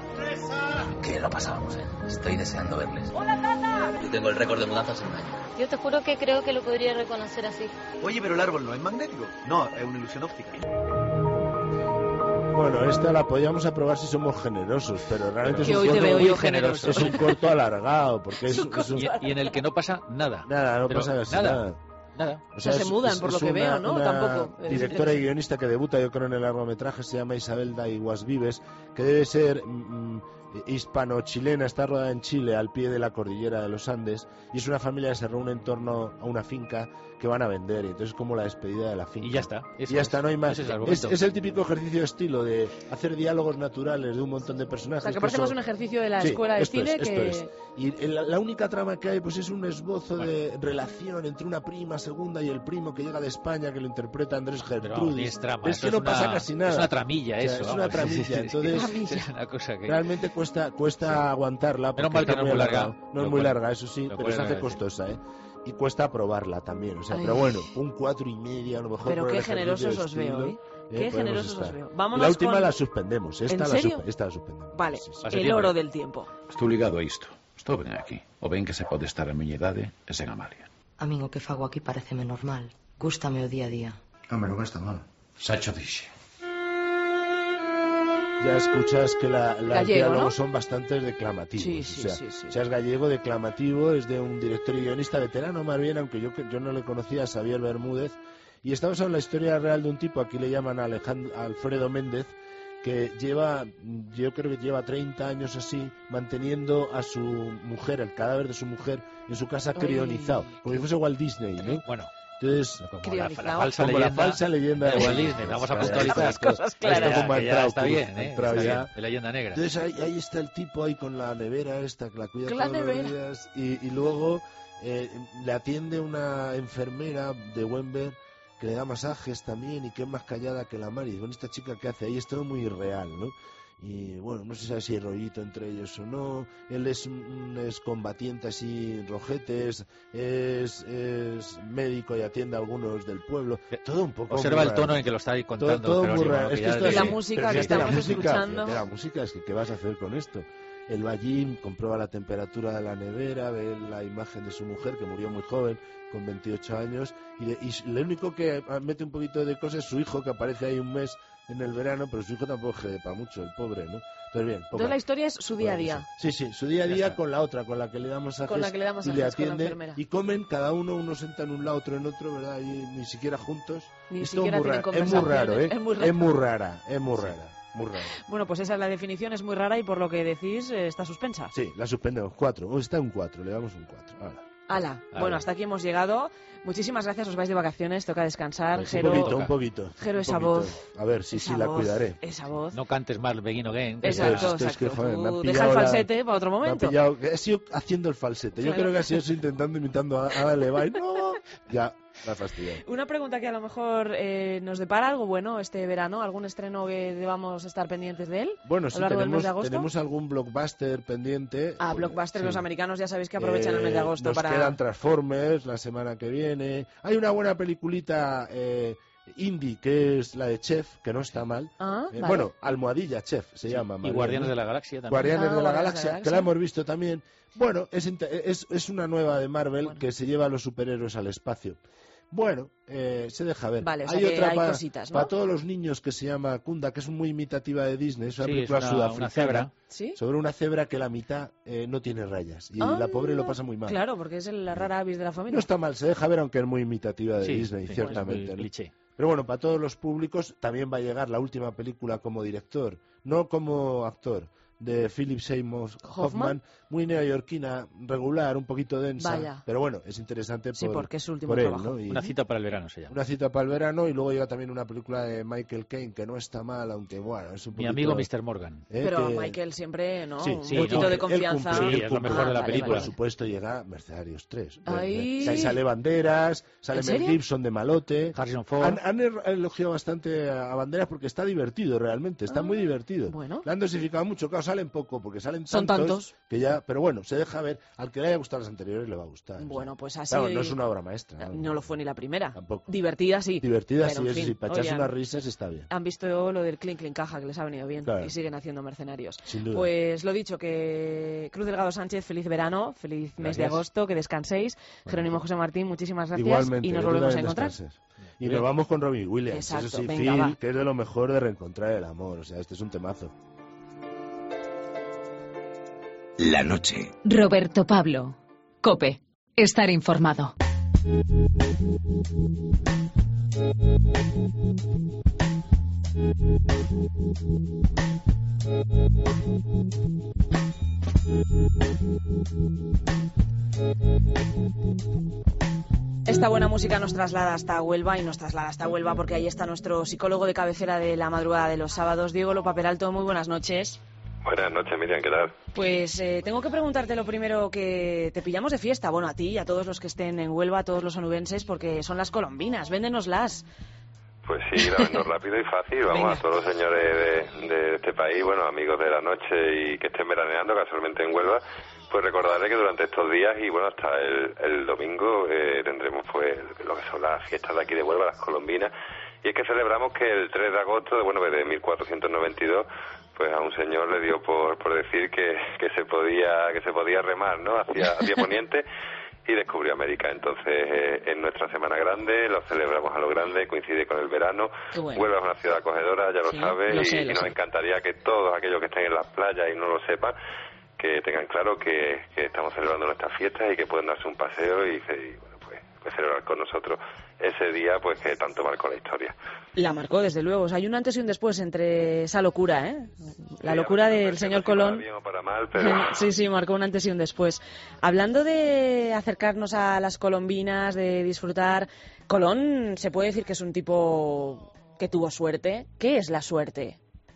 Que lo pasábamos, ¿eh? Estoy deseando verles. Yo tengo el récord de mudanzas en un año. Yo te juro que creo que lo podría reconocer así. Oye, pero el árbol no es magnético. No, es una ilusión óptica. Bueno, esta la podríamos aprobar si somos generosos, pero realmente es Que un, hoy te corto, veo muy yo generoso. Es un corto alargado, porque es, es un- Y, y en el que no pasa nada. nada, no Pero pasa casi nada. nada. Nada. O sea, se mudan, por lo que una- veo, ¿no? una Tampoco. Es Directora y interesante. guionista que debuta, yo creo, en el largometraje, se llama Isabel Daiguas Vives, que debe ser mm, mm, hispano-chilena, está rodada en Chile, al pie de la cordillera de los Andes, y es una familia que se reúne en torno a una finca que van a vender, y entonces es como la despedida de la finca. Y ya está. Y Eso ya es. está, no hay más. Ese es el Es, argumento. es el típico ejercicio de estilo de hacer diálogos naturales de un montón de O personajes. sea, que parece son- más un ejercicio de la Sí, escuela de esto cine es, que... esto es. Y la, la única trama que hay pues es un esbozo de relación entre una prima segunda y el primo que llega de España, que lo interpreta Andrés Pero vamos, Gertrudis. ni es trama. es eso que es no una- pasa casi nada. Es una tramilla O sea, eso. es una vamos. tramilla, entonces Es una cosa que... realmente cuesta cuesta aguantarla. porque Menos mal que está no es muy larga. alargado. No Lo es muy cual- larga, eso sí, lo pero cual se hace agradece. costosa, ¿eh? Y cuesta aprobarla también, o sea, Ay. pero bueno, un cuatro y media a lo mejor. Pero por qué el ejercicio generosos de os veo, estilo, ¿eh? Qué podemos generosos os estar. veo. Y Vámonos la última con- la suspendemos, esta, ¿En la, serio? suspe- esta la suspendemos. Vale, Sí, sí. el Pasatiempo. oro del tiempo. Estou ligado a isto. Estou ben aquí. O ben que se pode estar a miña idade e sen Amalia. Amigo, que fago aquí pareceme normal. Gústame o día a día. Hombre, non está mal. Xa cho dixe. Ya escuchas que la, los Gallego, diálogos ¿no? son bastante declamativos. Sí, sí, o sea, sí, sí. o sea, es gallego declamativo, es de un director y guionista veterano más bien, aunque yo, yo no le conocía, Xavier Bermúdez. Y estamos en la historia real de un tipo, aquí le llaman Alejandro, Alfredo Méndez, que lleva, yo creo que lleva treinta años así, manteniendo a su mujer, el cadáver de su mujer, en su casa Ay. crionizado, como si fuese Walt Disney, ¿no? Bueno, Entonces, como la, la Crionizado. falsa como la leyenda falsa leyenda de Walt Disney. Vamos a Claro, puntualizar las cosas Esto claras. como ha Que ya entrado, está Cruz, bien, ha ¿eh? entrado Está ya. bien, de leyenda negra. Entonces ahí, ahí está el tipo ahí con la nevera esta que la cuida La todos nevera. los días y, y luego eh, le atiende una enfermera de buen ver que le da masajes también y que es más callada que la mar. Y con esta chica que hace ahí es todo muy irreal, ¿no? Y bueno, no se sabe si hay rollito entre ellos o no. Él es un es combatiente así, rojetes, es, es médico y atiende a algunos del pueblo. Todo un poco. Observa muy el raro. tono en que lo está ahí contando. Todo, todo pero muy sí, raro. bueno, Es que que ya esto de- Y la así, música pero que fíjate la estamos música, escuchando. fíjate la música, es que ¿qué vas a hacer con esto? él va allí, comprueba la temperatura de la nevera, ve la imagen de su mujer que murió muy joven, con veintiocho años, y, de, y lo único que mete un poquito de cosas es su hijo, que aparece ahí un mes en el verano, pero su hijo tampoco jede para mucho, el pobre, ¿no? Entonces, bien, Entonces la historia es su día a día. Sí, sí, su día a día con la otra, con la que le da masajes, Con la que le da y masajes, le con la atiende, enfermera. y comen cada uno, uno senta en un lado, otro en otro, ¿verdad? Y ni siquiera juntos. Ni Es siquiera todo muy tienen raro. Es muy raro, ¿eh? conversaciones, es muy raro. Es muy rara, es muy rara, muy rara. Bueno, pues esa es la definición, es muy rara y por lo que decís eh, está suspensa. Sí, la suspendemos, cuatro, o está un cuatro, le damos un cuatro. Ahora. Ala, Ala. bueno, hasta aquí hemos llegado. Muchísimas gracias, os vais de vacaciones, toca descansar. Pues Jero, un poquito, un poquito. Jero, un esa poquito. voz. A ver, sí, esa sí, la voz, cuidaré. Esa voz. No cantes mal, Begin Again. Exacto, Esto es exacto. que, joder, me han Tú pillado deja el la- falsete para otro me han momento. pillado, he sido haciendo el falsete. Yo Claro. creo que ha sido eso intentando, imitando a Ada Levine. No, ya, me ha fastidiado. Una pregunta que a lo mejor eh, nos depara algo bueno este verano, algún estreno que debamos estar pendientes de él. Bueno, a sí, lo largo del mes tenemos, de agosto. tenemos algún blockbuster pendiente. Ah, Eh, blockbuster, sí. los americanos ya sabéis que aprovechan el mes de Eh, agosto nos para... quedan Transformers la semana que viene. Hay una buena peliculita eh, indie que es la de Chef, que no está mal. Ah, Eh, vale. Bueno, Almohadilla Chef se llama. Y María, Guardianes ¿no? de la Galaxia también. Guardianes Ah, de la Guardianes de la Galaxia, que Galaxia. la hemos visto también. Bueno, es, inte- es, es una nueva de Marvel que se lleva a los superhéroes al espacio. Bueno, eh, se deja ver. Vale, o sea hay que otra hay para cositas, ¿no? todos los niños que se llama Kunda, que es muy imitativa de Disney, es una Sí, película es una- sudafricana una cebra. ¿Sí? sobre una cebra que la mitad eh, no tiene rayas y Ah, la pobre lo pasa muy mal. Claro, porque es la rara avis de la familia. No está mal, se deja ver, aunque es muy imitativa de Sí, Disney, sí, ciertamente. es muy ¿no? cliché. Pero bueno, para todos los públicos también va a llegar la última película como director, no como actor, de Philip Seymour Hoffman, Hoffman. muy neoyorquina, regular, un poquito densa, Vaya. pero bueno, es interesante Sí, por, porque es su último por él, trabajo. ¿no? Y Una cita para el verano se llama. una cita para el verano, y luego llega también una película de Michael Caine que no está mal, aunque bueno, es un Mi poquito... amigo mister Morgan. ¿eh? Pero que- Michael siempre, ¿no? Sí, un sí, poquito no, de él confianza. cumple, Sí, él es lo cumple. mejor de la vale, película. Por supuesto llega Mercenarios tres. Ay. Ahí sale Banderas, sale ¿En Mel serio? Gibson de malote. Harrison Ford. Han, han er- elogiado bastante a Banderas porque está divertido realmente, está Ah, muy divertido. bueno. Le han dosificado mucho, claro, salen poco porque salen Son tantos, tantos. que ya, pero bueno, se deja ver. Al que le haya gustado las anteriores le va a gustar. Bueno, pues así... Claro, no es una obra maestra. ¿no? No lo fue ni la primera. Tampoco. Divertida, sí. Divertida, Pero, sí, en eso fin, sí, para echarse oye, unas risas está bien. Han visto lo del clink clink caja que les ha venido bien Claro. y siguen haciendo mercenarios. Sin duda. Pues lo dicho, que Cruz Delgado Sánchez, feliz verano, feliz mes de Gracias. agosto, que descanséis. Jerónimo José Martín, muchísimas gracias Igualmente, y nos que tú volvemos a también encontrar. descanses. Y nos vamos con Robbie Williams, Exacto, eso sí, venga, Phil, va. que es de lo mejor de reencontrar el amor. O sea, este es un temazo. La noche. Roberto Pablo. Cope. Estar informado. Esta buena música nos traslada hasta Huelva y nos traslada hasta Huelva porque ahí está nuestro psicólogo de cabecera de la madrugada de los sábados, Diego Lopa Peralto. Muy buenas noches. Buenas noches, Miriam, ¿qué tal? Pues eh, tengo que preguntarte lo primero, que te pillamos de fiesta, bueno, a ti y a todos los que estén en Huelva, a todos los onubenses, porque son las colombinas, véndenoslas. Pues sí, grabando rápido y fácil. Vamos Venga. a todos los señores de, de este país, bueno, amigos de la noche y que estén veraneando casualmente en Huelva, pues recordarles que durante estos días y bueno, hasta el, el domingo eh, tendremos pues lo que son las fiestas de aquí de Huelva, las colombinas. Y es que celebramos que el tres de agosto, de, bueno, de mil cuatrocientos noventa y dos, pues a un señor le dio por, por decir que, que se podía que se podía remar, ¿no?, hacia, hacia poniente, y descubrió América. Entonces, eh, en nuestra Semana Grande, lo celebramos a lo grande, coincide con el verano. Qué bueno. Huelva es una ciudad acogedora, ya lo Sí, sabe, lo y, sé, lo y nos sé. encantaría que todos aquellos que estén en las playas y no lo sepan, que tengan claro que, que estamos celebrando nuestras fiestas y que pueden darse un paseo y, y, bueno, pues, pues celebrar con nosotros ese día pues que tanto marcó la historia. La marcó, desde luego. O sea, hay un antes y un después entre esa locura, ¿eh? La Sí, locura a veces del no señor sé si para Colón. bien o para mal, pero... Sí, sí, marcó un antes y un después. Hablando de acercarnos a las colombinas, de disfrutar, Colón se puede decir que es un tipo que tuvo suerte. ¿Qué es la suerte?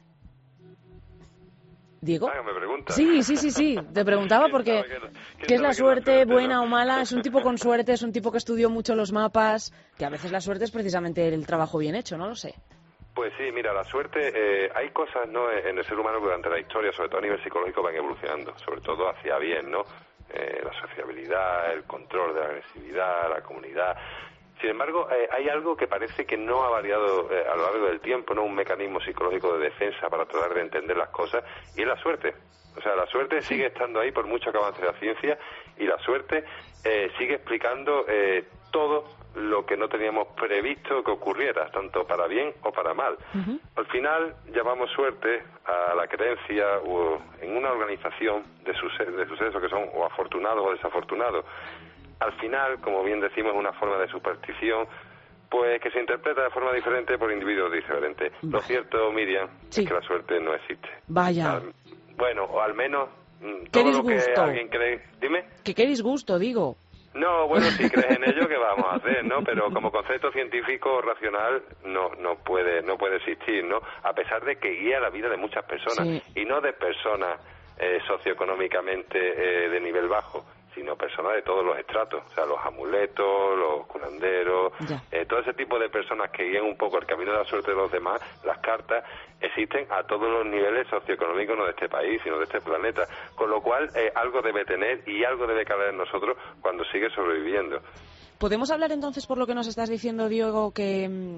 ¿Diego? Ah, me pregunta. Sí, sí, sí, sí. Te preguntaba porque ¿qué es la suerte, buena o mala? ¿Es un tipo con suerte? ¿Es un tipo que estudió mucho los mapas? Que a veces la suerte es precisamente el trabajo bien hecho, no lo sé. Pues sí, mira, la suerte, eh, hay cosas, ¿no?, en el ser humano que durante la historia, sobre todo a nivel psicológico, van evolucionando, sobre todo hacia bien, ¿no? Eh, la sociabilidad, el control de la agresividad, la comunidad. Sin embargo, eh, hay algo que parece que no ha variado eh, a lo largo del tiempo, ¿no? Un mecanismo psicológico de defensa para tratar de entender las cosas, y es la suerte. O sea, la suerte sigue estando ahí por mucho que avance la ciencia, y la suerte eh, sigue explicando eh, todo lo que no teníamos previsto que ocurriera, tanto para bien o para mal. Uh-huh. Al final llamamos suerte a la creencia o en una organización de, suce- de sucesos que son o afortunados o desafortunados. Al final, como bien decimos, es una forma de superstición, pues que se interpreta de forma diferente por individuos diferentes. Vale. Lo cierto, Miriam, sí. es que la suerte no existe. Vaya. Al, bueno, o al menos ¿Qué todo disgusto? lo que alguien cree... Dime. Que qué disgusto, digo. No, bueno, si crees en ello, ¿qué vamos a hacer, no? Pero como concepto científico racional no no puede no puede existir, ¿no? A pesar de que guía la vida de muchas personas, sí. y no de personas eh, socioeconómicamente eh, de nivel bajo, sino personas de todos los estratos, o sea, los amuletos, los curanderos, eh, todo ese tipo de personas que guían un poco el camino de la suerte de los demás, las cartas, existen a todos los niveles socioeconómicos, no de este país, sino de este planeta, con lo cual eh, algo debe tener y algo debe caber en nosotros cuando sigue sobreviviendo. ¿Podemos hablar entonces, por lo que nos estás diciendo, Diego, que...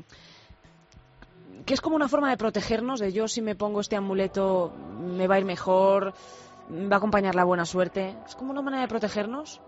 que es como una forma de protegernos, de yo si me pongo este amuleto me va a ir mejor, va a acompañar la buena suerte? ¿Es como una manera de protegernos?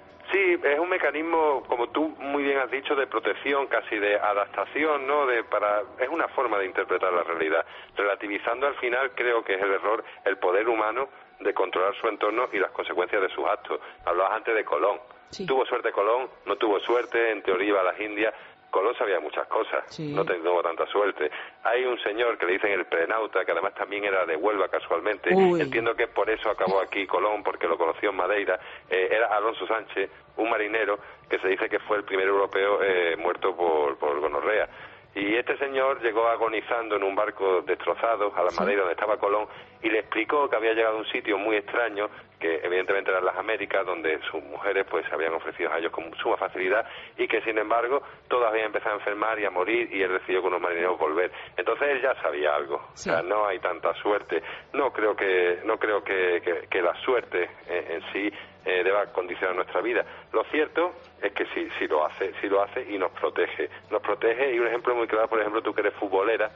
Sí, es un mecanismo, como tú muy bien has dicho, de protección, casi de adaptación, ¿no? De para es una forma de interpretar la realidad. Relativizando al final, creo que es el error, el poder humano de controlar su entorno y las consecuencias de sus actos. Hablabas antes de Colón. Sí. ¿Tuvo suerte Colón? ¿No tuvo suerte? En teoría iba a las Indias. Colón sabía muchas cosas, sí. no tuvo tanta suerte. Hay un señor que le dicen el prenauta, que además también era de Huelva casualmente. Uy. Entiendo que por eso acabó aquí Colón, porque lo conoció en Madeira. Eh, era Alonso Sánchez, un marinero que se dice que fue el primer europeo eh, muerto por, por gonorrea. Y este señor llegó agonizando en un barco destrozado a la Madeira, donde estaba Colón, y le explicó que había llegado a un sitio muy extraño, que evidentemente eran las Américas, donde sus mujeres pues se habían ofrecido a ellos con suma facilidad, y que sin embargo todas habían empezado a enfermar y a morir, y él decidió con unos marineros volver. Entonces él ya sabía algo. Sí. O sea, no hay tanta suerte. No creo que no creo que, que, que la suerte en, en sí eh, deba condicionar nuestra vida. Lo cierto es que sí, sí lo hace, sí lo hace y nos protege. Nos protege, y un ejemplo muy claro, por ejemplo, tú que eres futbolera,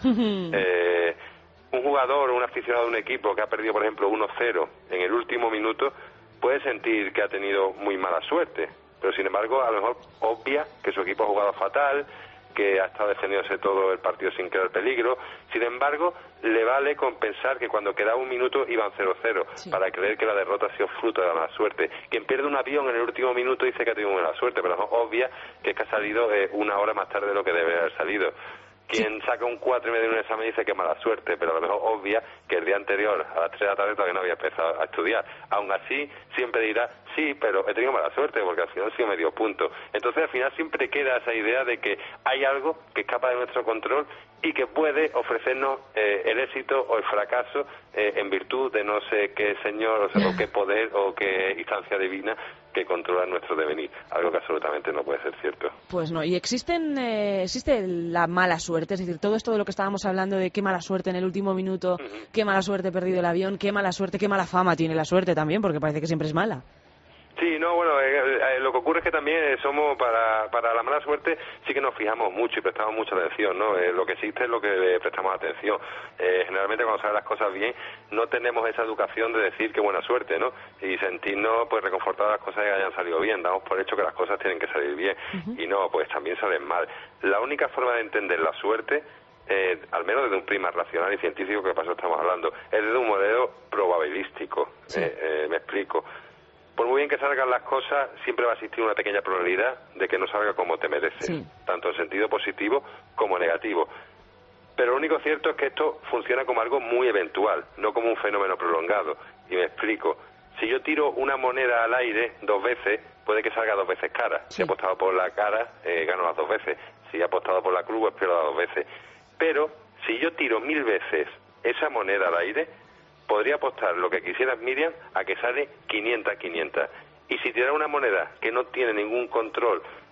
eh, un jugador o un aficionado de un equipo que ha perdido, por ejemplo, uno cero en el último minuto, puede sentir que ha tenido muy mala suerte, pero sin embargo a lo mejor obvia que su equipo ha jugado fatal, que ha estado defendiéndose todo el partido sin crear peligro. Sin embargo, le vale compensar que cuando quedaba un minuto iban cero cero, sí. para creer que la derrota ha sido fruto de la mala suerte. Quien pierde un avión en el último minuto dice que ha tenido mala suerte, pero es obvia que es que ha salido eh, una hora más tarde de lo que debe haber salido. Quien saca un cuatro y medio en un examen dice que mala suerte, pero a lo mejor obvia que el día anterior, a las tres de la tarde, todavía no había empezado a estudiar. Aún así, siempre dirá, sí, pero he tenido mala suerte, porque al final sí me dio punto. Entonces, al final siempre queda esa idea de que hay algo que escapa de nuestro control y que puede ofrecernos eh, el éxito o el fracaso eh, en virtud de no sé qué señor, o, sea, o qué poder o qué instancia divina que controla nuestro devenir, algo que absolutamente no puede ser cierto. Pues no, y existen eh, existe la mala suerte, es decir, todo esto de lo que estábamos hablando de qué mala suerte en el último minuto, uh-huh. qué mala suerte he perdido el avión, qué mala suerte, qué mala fama tiene la suerte también, porque parece que siempre es mala. Sí, no, bueno, eh, eh, lo que ocurre es que también somos, para para la mala suerte, sí que nos fijamos mucho y prestamos mucha atención, ¿no? Eh, lo que existe es lo que le prestamos atención. Eh, generalmente cuando salen las cosas bien, no tenemos esa educación de decir qué buena suerte, ¿no? Y sentirnos, pues, reconfortados las cosas que hayan salido bien. Damos por hecho que las cosas tienen que salir bien. Uh-huh. Y no, pues también salen mal. La única forma de entender la suerte, Eh, al menos desde un prisma racional y científico, que pasó estamos hablando, es desde un modelo probabilístico. Sí. Eh, eh, me explico. Por muy bien que salgan las cosas, siempre va a existir una pequeña probabilidad de que no salga como te mereces, sí. tanto en sentido positivo como negativo. Pero lo único cierto es que esto funciona como algo muy eventual, no como un fenómeno prolongado. Y me explico. Si yo tiro una moneda al aire dos veces, puede que salga dos veces cara. Sí. Si he apostado por la cara, eh, gano las dos veces. Si he apostado por la cruz, espero las dos veces. Pero si yo tiro mil veces esa moneda al aire, podría apostar lo que quisieras, Miriam, a que sale quinientas, quinientas. Y si tirara una moneda que no tiene ningún control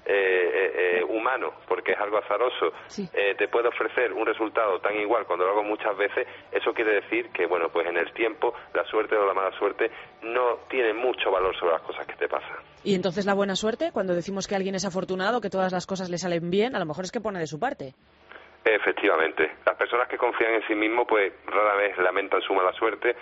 eh, eh, eh, humano, porque es algo azaroso, sí. eh, te puede ofrecer un resultado tan igual cuando lo hago muchas veces, eso quiere decir que, bueno, pues en el tiempo la suerte o la mala suerte no tiene mucho valor sobre las cosas que te pasan. Y entonces la buena suerte, cuando decimos que alguien es afortunado, que todas las cosas le salen bien, a lo mejor es que pone de su parte. Efectivamente. Las personas que confían en sí mismos, pues rara vez lamentan su mala suerte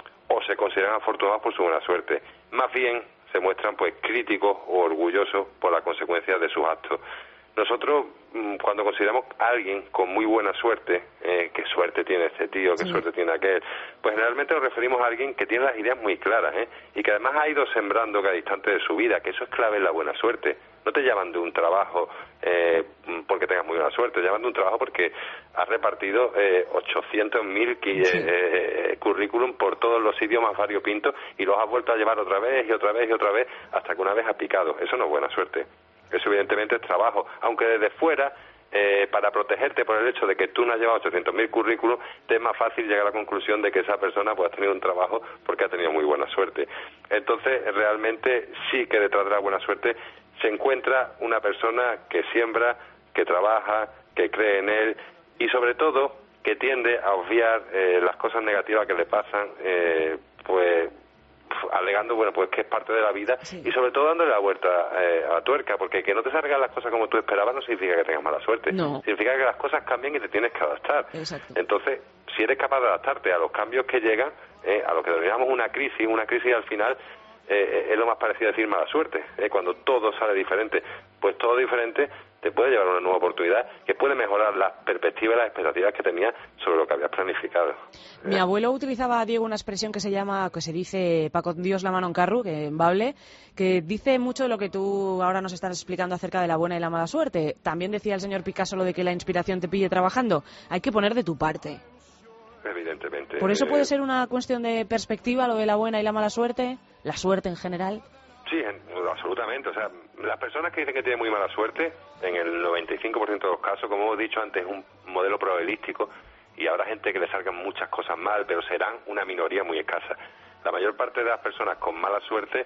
o se consideran afortunados por su buena suerte. Más bien se muestran pues críticos o orgullosos por las consecuencias de sus actos. Nosotros, cuando consideramos a alguien con muy buena suerte, eh, qué suerte tiene este tío, qué sí. suerte tiene aquel, pues generalmente nos referimos a alguien que tiene las ideas muy claras, ¿eh? Y que además ha ido sembrando cada instante de su vida, que eso es clave en la buena suerte. No te llaman de un trabajo eh, porque tengas muy buena suerte, te llaman de un trabajo porque has repartido eh, ochocientos mil qui- sí. eh, currículum por todos los idiomas variopintos y los has vuelto a llevar otra vez y otra vez y otra vez hasta que una vez has picado. Eso no es buena suerte. Eso evidentemente es trabajo, aunque desde fuera, eh, para protegerte por el hecho de que tú no has llevado ochocientos mil currículos, te es más fácil llegar a la conclusión de que esa persona pues ha tenido un trabajo porque ha tenido muy buena suerte. Entonces, realmente sí que detrás de la buena suerte se encuentra una persona que siembra, que trabaja, que cree en él y sobre todo que tiende a obviar eh, las cosas negativas que le pasan, eh, pues alegando, bueno, pues que es parte de la vida sí. y sobre todo dándole la vuelta eh, a la tuerca, porque que no te salgan las cosas como tú esperabas no significa que tengas mala suerte, no. significa que las cosas cambian y te tienes que adaptar. Exacto. Entonces, si eres capaz de adaptarte a los cambios que llegan, eh, a lo que denominamos una crisis, una crisis al final eh, es lo más parecido a decir mala suerte, eh, cuando todo sale diferente, pues todo diferente te puede llevar a una nueva oportunidad que puede mejorar las perspectivas y las expectativas que tenías sobre lo que habías planificado. Mi eh. abuelo utilizaba, Diego, una expresión que se llama, que se dice, pa' con Dios la mano en carro, que en bable, que dice mucho de lo que tú ahora nos estás explicando acerca de la buena y la mala suerte. También decía el señor Picasso lo de que la inspiración te pille trabajando. Hay que poner de tu parte. Evidentemente. ¿Por eso eh, puede ser una cuestión de perspectiva lo de la buena y la mala suerte? ¿La suerte en general? Sí, absolutamente. O sea, las personas que dicen que tienen muy mala suerte, en el noventa y cinco por ciento de los casos, como hemos dicho antes, es un modelo probabilístico y habrá gente que le salgan muchas cosas mal, pero serán una minoría muy escasa. La mayor parte de las personas con mala suerte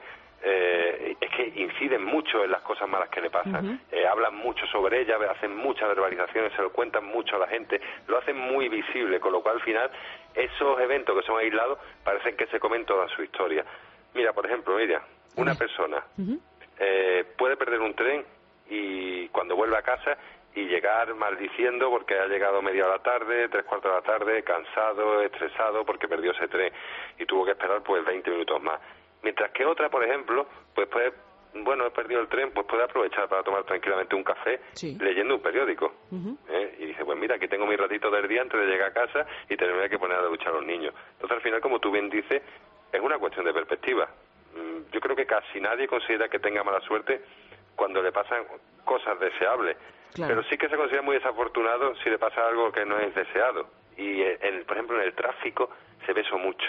eh, es que inciden mucho en las cosas malas que le pasan. Uh-huh. Eh, hablan mucho sobre ellas, hacen muchas verbalizaciones, se lo cuentan mucho a la gente, lo hacen muy visible, con lo cual al final esos eventos que son aislados parecen que se comen toda su historia. Mira, por ejemplo, Miriam, una persona uh-huh. eh, puede perder un tren y cuando vuelve a casa y llegar maldiciendo porque ha llegado media hora tarde, tres cuartos de la tarde, cansado, estresado porque perdió ese tren y tuvo que esperar pues veinte minutos más. Mientras que otra, por ejemplo, pues puede, bueno, he perdido el tren, pues puede aprovechar para tomar tranquilamente un café sí. leyendo un periódico. Uh-huh. ¿eh? Y dice, pues mira, aquí tengo mi ratito del día antes de llegar a casa y tendré que poner a duchar a los niños. Entonces al final, como tú bien dices, es una cuestión de perspectiva. Yo creo que casi nadie considera que tenga mala suerte cuando le pasan cosas deseables. Claro. Pero sí que se considera muy desafortunado si le pasa algo que no es deseado. Y, en, por ejemplo, en el tráfico se ve eso mucho.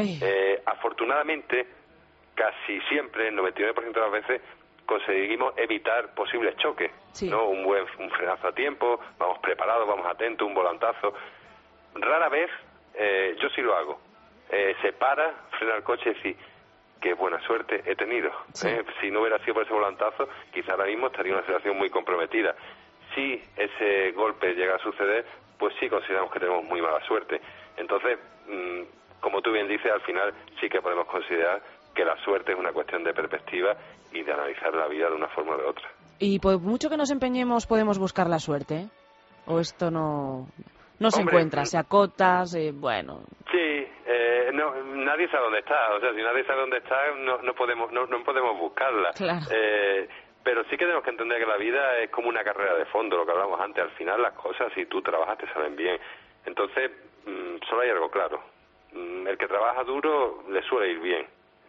Eh, afortunadamente, casi siempre, el noventa y nueve por ciento de las veces, conseguimos evitar posibles choques. Sí. ¿no? Un buen un frenazo a tiempo, vamos preparados, vamos atentos, un volantazo. Rara vez, eh, yo sí lo hago. Eh, se para, frena el coche y decir, qué buena suerte he tenido. Sí. ¿eh? Si no hubiera sido por ese volantazo, quizá ahora mismo estaría en una situación muy comprometida. Si ese golpe llega a suceder, pues sí consideramos que tenemos muy mala suerte. Entonces, mmm, como tú bien dices, al final sí que podemos considerar que la suerte es una cuestión de perspectiva y de analizar la vida de una forma o de otra. Y por mucho que nos empeñemos, podemos buscar la suerte, ¿o esto no, no se Hombre, encuentra? Se acota, se, bueno... Sí, eh, no, nadie sabe dónde está. O sea, si nadie sabe dónde está, no, no podemos no, no podemos buscarla. Claro. Eh, pero sí que tenemos que entender que la vida es como una carrera de fondo, lo que hablamos antes. Al final las cosas, si tú trabajas, te salen bien. Entonces, mmm, solo hay algo claro. Mm, el que trabaja duro le suele ir bien.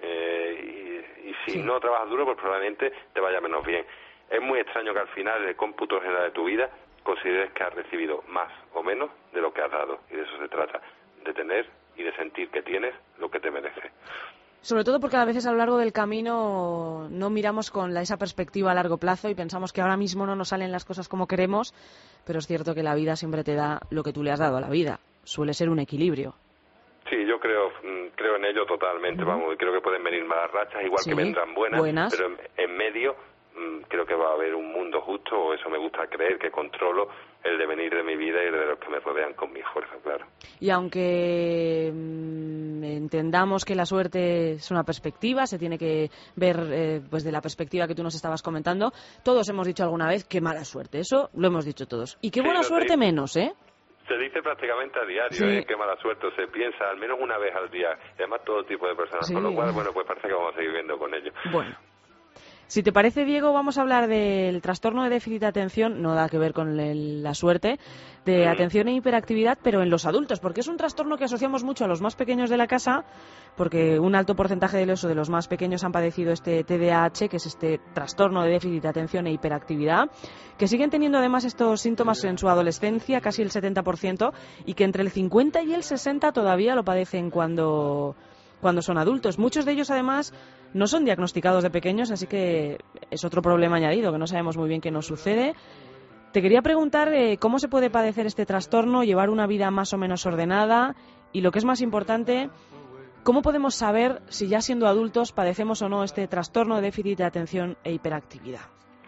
Eh, y, y si sí. no trabajas duro, pues probablemente te vaya menos bien. Es muy extraño que al final, el cómputo general de tu vida, consideres que has recibido más o menos de lo que has dado. Y de eso se trata, de tener y de sentir que tienes lo que te merece. Sobre todo porque a veces a lo largo del camino no miramos con la, esa perspectiva a largo plazo y pensamos que ahora mismo no nos salen las cosas como queremos, pero es cierto que la vida siempre te da lo que tú le has dado a la vida. Suele ser un equilibrio. Sí, yo creo creo en ello totalmente. Uh-huh. Vamos, creo que pueden venir malas rachas, igual sí, que vendrán buenas, buenas. pero en, en medio mmm, creo que va a haber un mundo justo, o eso me gusta creer, que controlo el devenir de mi vida y de los que me rodean con mi fuerza, claro. Y aunque mmm, entendamos que la suerte es una perspectiva, se tiene que ver eh, pues de la perspectiva que tú nos estabas comentando, todos hemos dicho alguna vez qué mala suerte, eso lo hemos dicho todos. Y qué buena sí, suerte dice, menos, ¿eh? Se dice prácticamente a diario, sí. ¿eh? Qué mala suerte, se piensa al menos una vez al día, y además todo tipo de personas, sí. Con lo cual, bueno, pues parece que vamos a seguir viviendo con ello. Bueno. Si te parece, Diego, vamos a hablar del trastorno de déficit de atención, no da que ver con el, la suerte, de atención e hiperactividad, pero en los adultos, porque es un trastorno que asociamos mucho a los más pequeños de la casa, porque un alto porcentaje de los, de los más pequeños han padecido este T D A H, que es este trastorno de déficit de atención e hiperactividad, que siguen teniendo además estos síntomas en su adolescencia, casi el setenta por ciento, y que entre el cincuenta y el sesenta todavía lo padecen cuando... cuando son adultos. Muchos de ellos, además, no son diagnosticados de pequeños, así que es otro problema añadido, que no sabemos muy bien qué nos sucede. Te quería preguntar eh, cómo se puede padecer este trastorno, llevar una vida más o menos ordenada y, lo que es más importante, cómo podemos saber si ya siendo adultos padecemos o no este trastorno de déficit de atención e hiperactividad.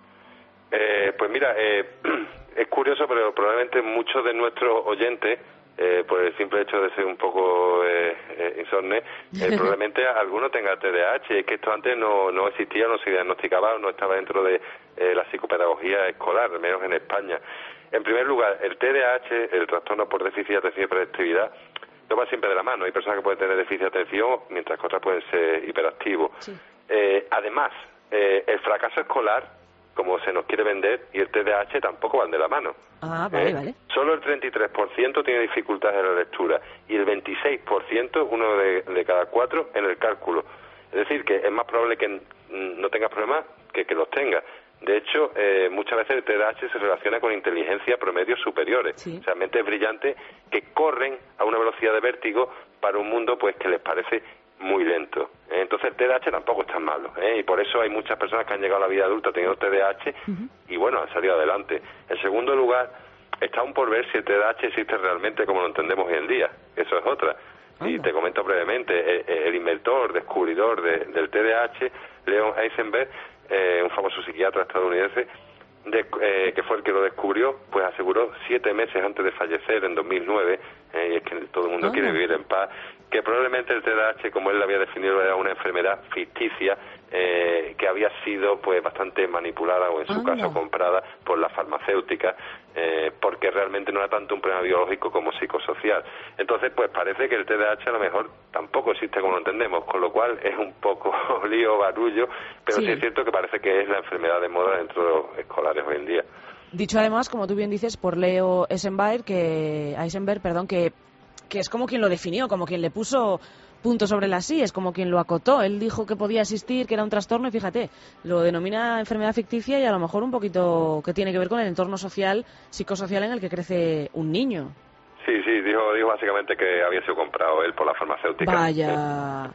Eh, pues mira, eh, es curioso, pero probablemente muchos de nuestros oyentes, Eh, por el simple hecho de ser un poco eh, eh, insomne, eh, probablemente alguno tenga T D A H. Es que esto antes no, no existía, no se diagnosticaba, no estaba dentro de eh, la psicopedagogía escolar, al menos en España. En primer lugar, el T D A H, el trastorno por déficit de atención y hiperactividad, no va siempre de la mano. Hay personas que pueden tener déficit de atención, mientras que otras pueden ser hiperactivos. Sí. Eh, además, eh, el fracaso escolar, como se nos quiere vender, y el T D A H tampoco van de la mano. Ah, vale, ¿Eh? vale. Solo el treinta y tres por ciento tiene dificultades en la lectura y el veintiséis por ciento, uno de, de cada cuatro, en el cálculo. Es decir, que es más probable que no tengas problemas que que los tengas. De hecho, eh, muchas veces el T D A H se relaciona con inteligencia promedios superiores. Sí. O sea, mentes brillantes que corren a una velocidad de vértigo para un mundo pues que les parece muy lento. ¿eh? Entonces el T D A H tampoco es tan malo, ¿eh? y por eso hay muchas personas que han llegado a la vida adulta teniendo T D A H uh-huh. y bueno, han salido adelante. En segundo lugar, está aún por ver si el T D A H existe realmente como lo entendemos hoy en día. Eso es otra. Uh-huh. Y te comento brevemente, el, el inventor, descubridor de, del T D A H, Leon Eisenberg, eh, un famoso psiquiatra estadounidense, de, eh, que fue el que lo descubrió, pues aseguró siete meses antes de fallecer, en dos mil nueve, eh, y es que todo el mundo uh-huh. quiere vivir en paz, que probablemente el T D A H, como él lo había definido, era una enfermedad ficticia eh, que había sido pues bastante manipulada o en su Anda. caso comprada por las farmacéuticas, eh, porque realmente no era tanto un problema biológico como psicosocial. Entonces, pues parece que el T D A H a lo mejor tampoco existe como lo entendemos, con lo cual es un poco lío, barullo, pero sí. sí es cierto que parece que es la enfermedad de moda dentro de los escolares hoy en día. Dicho además, como tú bien dices, por Leo Eisenberg, que Eisenberg, perdón, que que es como quien lo definió, como quien le puso punto sobre las sí, es como quien lo acotó. Él dijo que podía existir, que era un trastorno, y fíjate, lo denomina enfermedad ficticia y a lo mejor un poquito que tiene que ver con el entorno social, psicosocial en el que crece un niño. Sí, sí, dijo, dijo básicamente que había sido comprado él por la farmacéutica. Vaya,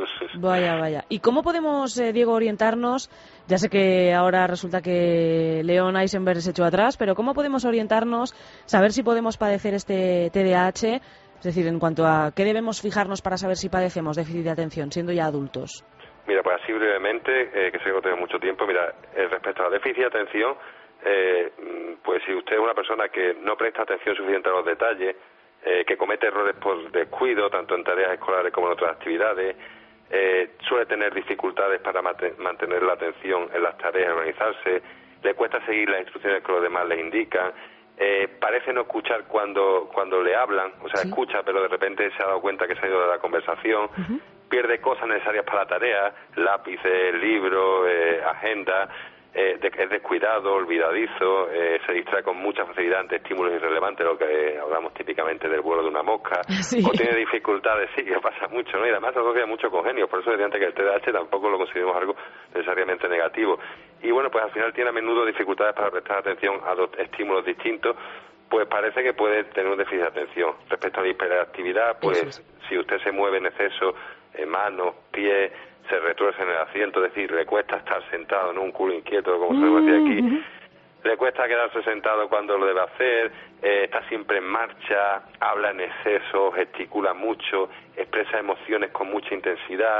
vaya, vaya. ¿Y cómo podemos, eh, Diego, orientarnos? Ya sé que ahora resulta que Leon Eisenberg se echó atrás, pero ¿cómo podemos orientarnos, saber si podemos padecer este T D A H? Es decir, en cuanto a qué debemos fijarnos para saber si padecemos déficit de atención, siendo ya adultos. Mira, pues así brevemente, eh, que sé que no tengo mucho tiempo, mira, eh, respecto a la déficit de atención, eh, pues si usted es una persona que no presta atención suficiente a los detalles, eh, que comete errores por descuido, tanto en tareas escolares como en otras actividades, eh, suele tener dificultades para mate- mantener la atención en las tareas, organizarse, le cuesta seguir las instrucciones que los demás le indican, Eh, parece no escuchar cuando cuando le hablan, o sea, sí. escucha, pero de repente se ha dado cuenta que se ha ido de la conversación, uh-huh. pierde cosas necesarias para la tarea, lápices, libros, eh, agenda, eh, de, es descuidado, olvidadizo, eh, se distrae con mucha facilidad ante estímulos irrelevantes, lo que eh, hablamos típicamente del vuelo de una mosca, sí. o tiene dificultades, sí, que pasa mucho, ¿no? Y además asocia mucho con genios, por eso decía antes que el T D A H tampoco lo consideramos algo necesariamente negativo. Y bueno, pues al final tiene a menudo dificultades para prestar atención a dos estímulos distintos, pues parece que puede tener un déficit de atención. Respecto a la hiperactividad, pues es. si usted se mueve en exceso, eh, manos, pies, se retuerce en el asiento, es decir, le cuesta estar sentado, no un culo inquieto, como se decía aquí, uh-huh. le cuesta quedarse sentado cuando lo debe hacer, eh, está siempre en marcha, habla en exceso, gesticula mucho, expresa emociones con mucha intensidad,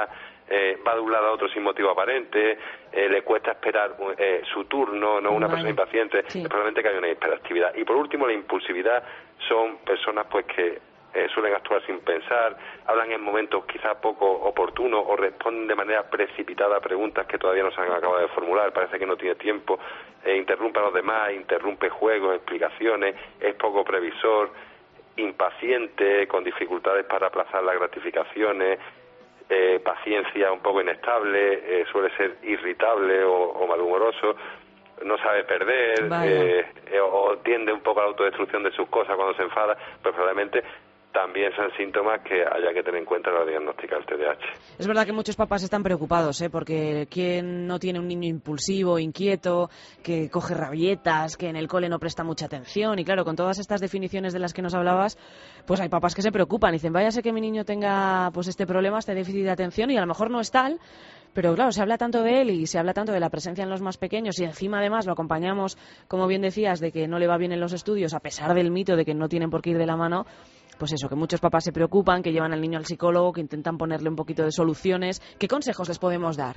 eh, va de un lado a otro sin motivo aparente, eh, le cuesta esperar eh, su turno, no una persona impaciente, sí. Es probablemente que hay una hiperactividad. Y por último, la impulsividad son personas pues que eh, suelen actuar sin pensar, hablan en momentos quizá poco oportunos o responden de manera precipitada a preguntas que todavía no se han acabado de formular, parece que no tiene tiempo, eh, interrumpe a los demás, interrumpe juegos, explicaciones, es poco previsor, impaciente, con dificultades para aplazar las gratificaciones, eh, paciencia un poco inestable, eh, suele ser irritable o, o malhumoroso, no sabe perder, eh, eh, o tiende un poco a la autodestrucción de sus cosas cuando se enfada, pues probablemente también son síntomas que haya que tener en cuenta a la hora de diagnosticar el T D A H. Es verdad que muchos papás están preocupados, ¿eh? Porque ¿quién no tiene un niño impulsivo, inquieto, que coge rabietas, que en el cole no presta mucha atención? Y claro, con todas estas definiciones de las que nos hablabas, pues hay papás que se preocupan. Dicen, váyase que mi niño tenga pues este problema, este déficit de atención, y a lo mejor no es tal. Pero claro, se habla tanto de él y se habla tanto de la presencia en los más pequeños y encima además lo acompañamos, como bien decías, de que no le va bien en los estudios a pesar del mito de que no tienen por qué ir de la mano. Pues eso, que muchos papás se preocupan, que llevan al niño al psicólogo, que intentan ponerle un poquito de soluciones. ¿Qué consejos les podemos dar?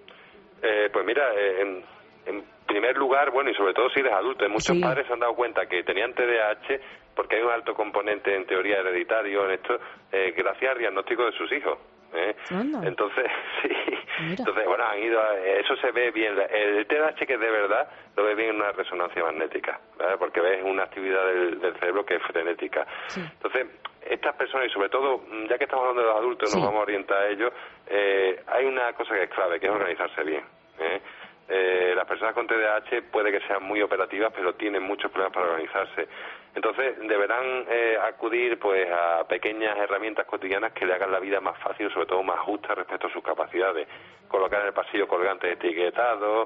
Eh, pues mira, eh, en, en primer lugar, bueno, y sobre todo si eres adulto, muchos sí. padres se han dado cuenta que tenían T D A H porque hay un alto componente en teoría hereditario en esto, eh, gracias al diagnóstico de sus hijos. ¿Eh? Entonces, sí, Mira. entonces bueno, han ido a, eso se ve bien, el T D A H que es de verdad lo ves bien en una resonancia magnética, ¿verdad? Porque ves una actividad del, del cerebro que es frenética. Sí. Entonces, estas personas, y sobre todo, ya que estamos hablando de los adultos, sí. nos vamos a orientar a ellos, eh, hay una cosa que es clave, que es organizarse bien, ¿eh? Eh, las personas con T D A H puede que sean muy operativas, pero tienen muchos problemas para organizarse. Entonces deberán eh, acudir pues a pequeñas herramientas cotidianas que le hagan la vida más fácil, sobre todo más justa respecto a sus capacidades. Colocar en el pasillo colgantes etiquetados,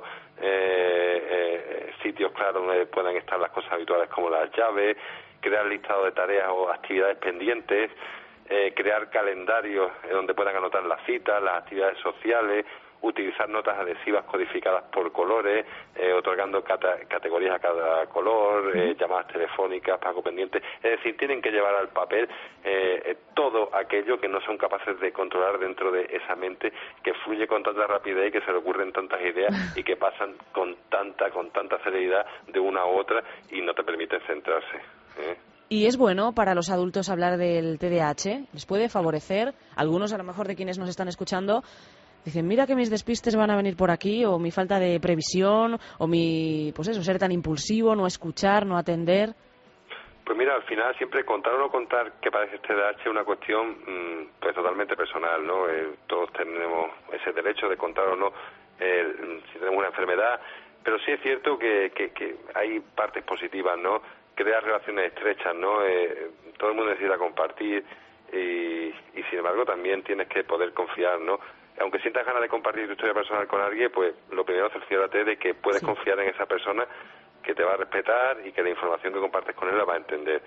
eh, eh, sitios claros donde puedan estar las cosas habituales como las llaves, crear listados de tareas o actividades pendientes, eh, crear calendarios donde puedan anotar las citas, las actividades sociales, utilizar notas adhesivas codificadas por colores, eh, otorgando cata categorías a cada color, eh, llamadas telefónicas, pago pendiente. Es decir, tienen que llevar al papel eh, todo aquello que no son capaces de controlar dentro de esa mente que fluye con tanta rapidez y que se le ocurren tantas ideas y que pasan con tanta, con tanta celeridad de una a otra y no te permiten centrarse, ¿eh? ¿Y es bueno para los adultos hablar del T D A H? ¿Les puede favorecer? Algunos, a lo mejor, de quienes nos están escuchando, dicen, mira que mis despistes van a venir por aquí, o mi falta de previsión, o mi, pues eso, ser tan impulsivo, no escuchar, no atender. Pues mira, al final siempre contar o no contar que padece T D A H es una cuestión mmm, pues totalmente personal, ¿no? Eh, todos tenemos ese derecho de contar o no eh, si tenemos una enfermedad, pero sí es cierto que, que, que hay partes positivas, ¿no? Crear relaciones estrechas, ¿no? Eh, todo el mundo necesita compartir y, y sin embargo también tienes que poder confiar, ¿no? Aunque sientas ganas de compartir tu historia personal con alguien, pues lo primero, cerciórate de que puedes sí. confiar en esa persona, que te va a respetar y que la información que compartes con él la va a entender.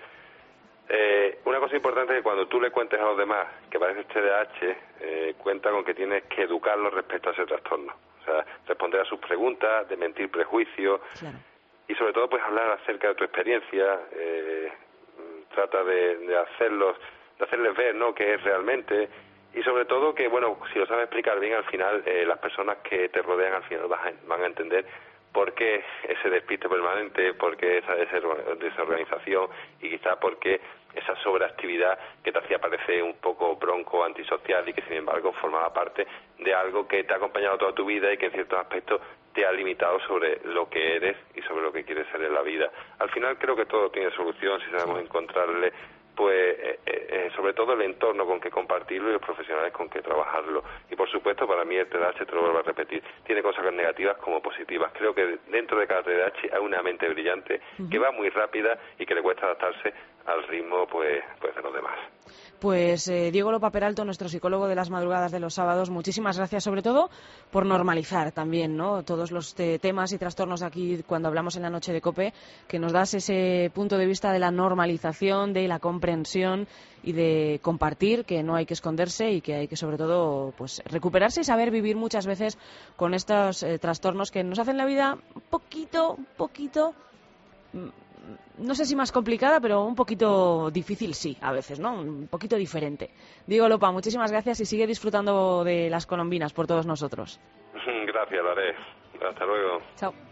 Eh, una cosa importante es que cuando tú le cuentes a los demás que padeces T D A H, eh, cuenta con que tienes que educarlos respecto a ese trastorno. O sea, responder a sus preguntas, desmentir prejuicios claro. y sobre todo pues hablar acerca de tu experiencia. Eh, trata de, de hacerlos, de hacerles ver, ¿no?, qué es realmente. Y sobre todo que, bueno, si lo sabes explicar bien, al final eh, las personas que te rodean al final van a, van a entender por qué ese despiste permanente, por qué esa desorganización y quizás por qué esa sobreactividad que te hacía parecer un poco bronco, antisocial y que sin embargo formaba parte de algo que te ha acompañado toda tu vida y que en ciertos aspectos te ha limitado sobre lo que eres y sobre lo que quieres ser en la vida. Al final creo que todo tiene solución si sabemos encontrarle pues eh, eh, sobre todo el entorno con que compartirlo y los profesionales con que trabajarlo. Y por supuesto, para mí el T D A H, te lo vuelvo a repetir, tiene cosas negativas como positivas. Creo que dentro de cada T D A H hay una mente brillante uh-huh. que va muy rápida y que le cuesta adaptarse al ritmo pues, pues de los demás. Pues eh, Diego Lopa Peralto, nuestro psicólogo de las madrugadas de los sábados, muchísimas gracias sobre todo por normalizar también, ¿no?, todos los te temas y trastornos aquí cuando hablamos en la noche de COPE, que nos das ese punto de vista de la normalización, de la comprensión y de compartir, que no hay que esconderse y que hay que sobre todo pues recuperarse y saber vivir muchas veces con estos eh, trastornos que nos hacen la vida un poquito, un poquito no sé si más complicada, pero un poquito difícil sí, a veces, ¿no? Un poquito diferente. Diego Lopa, muchísimas gracias y sigue disfrutando de las colombinas por todos nosotros. Gracias, lo haré. Hasta luego. Chao.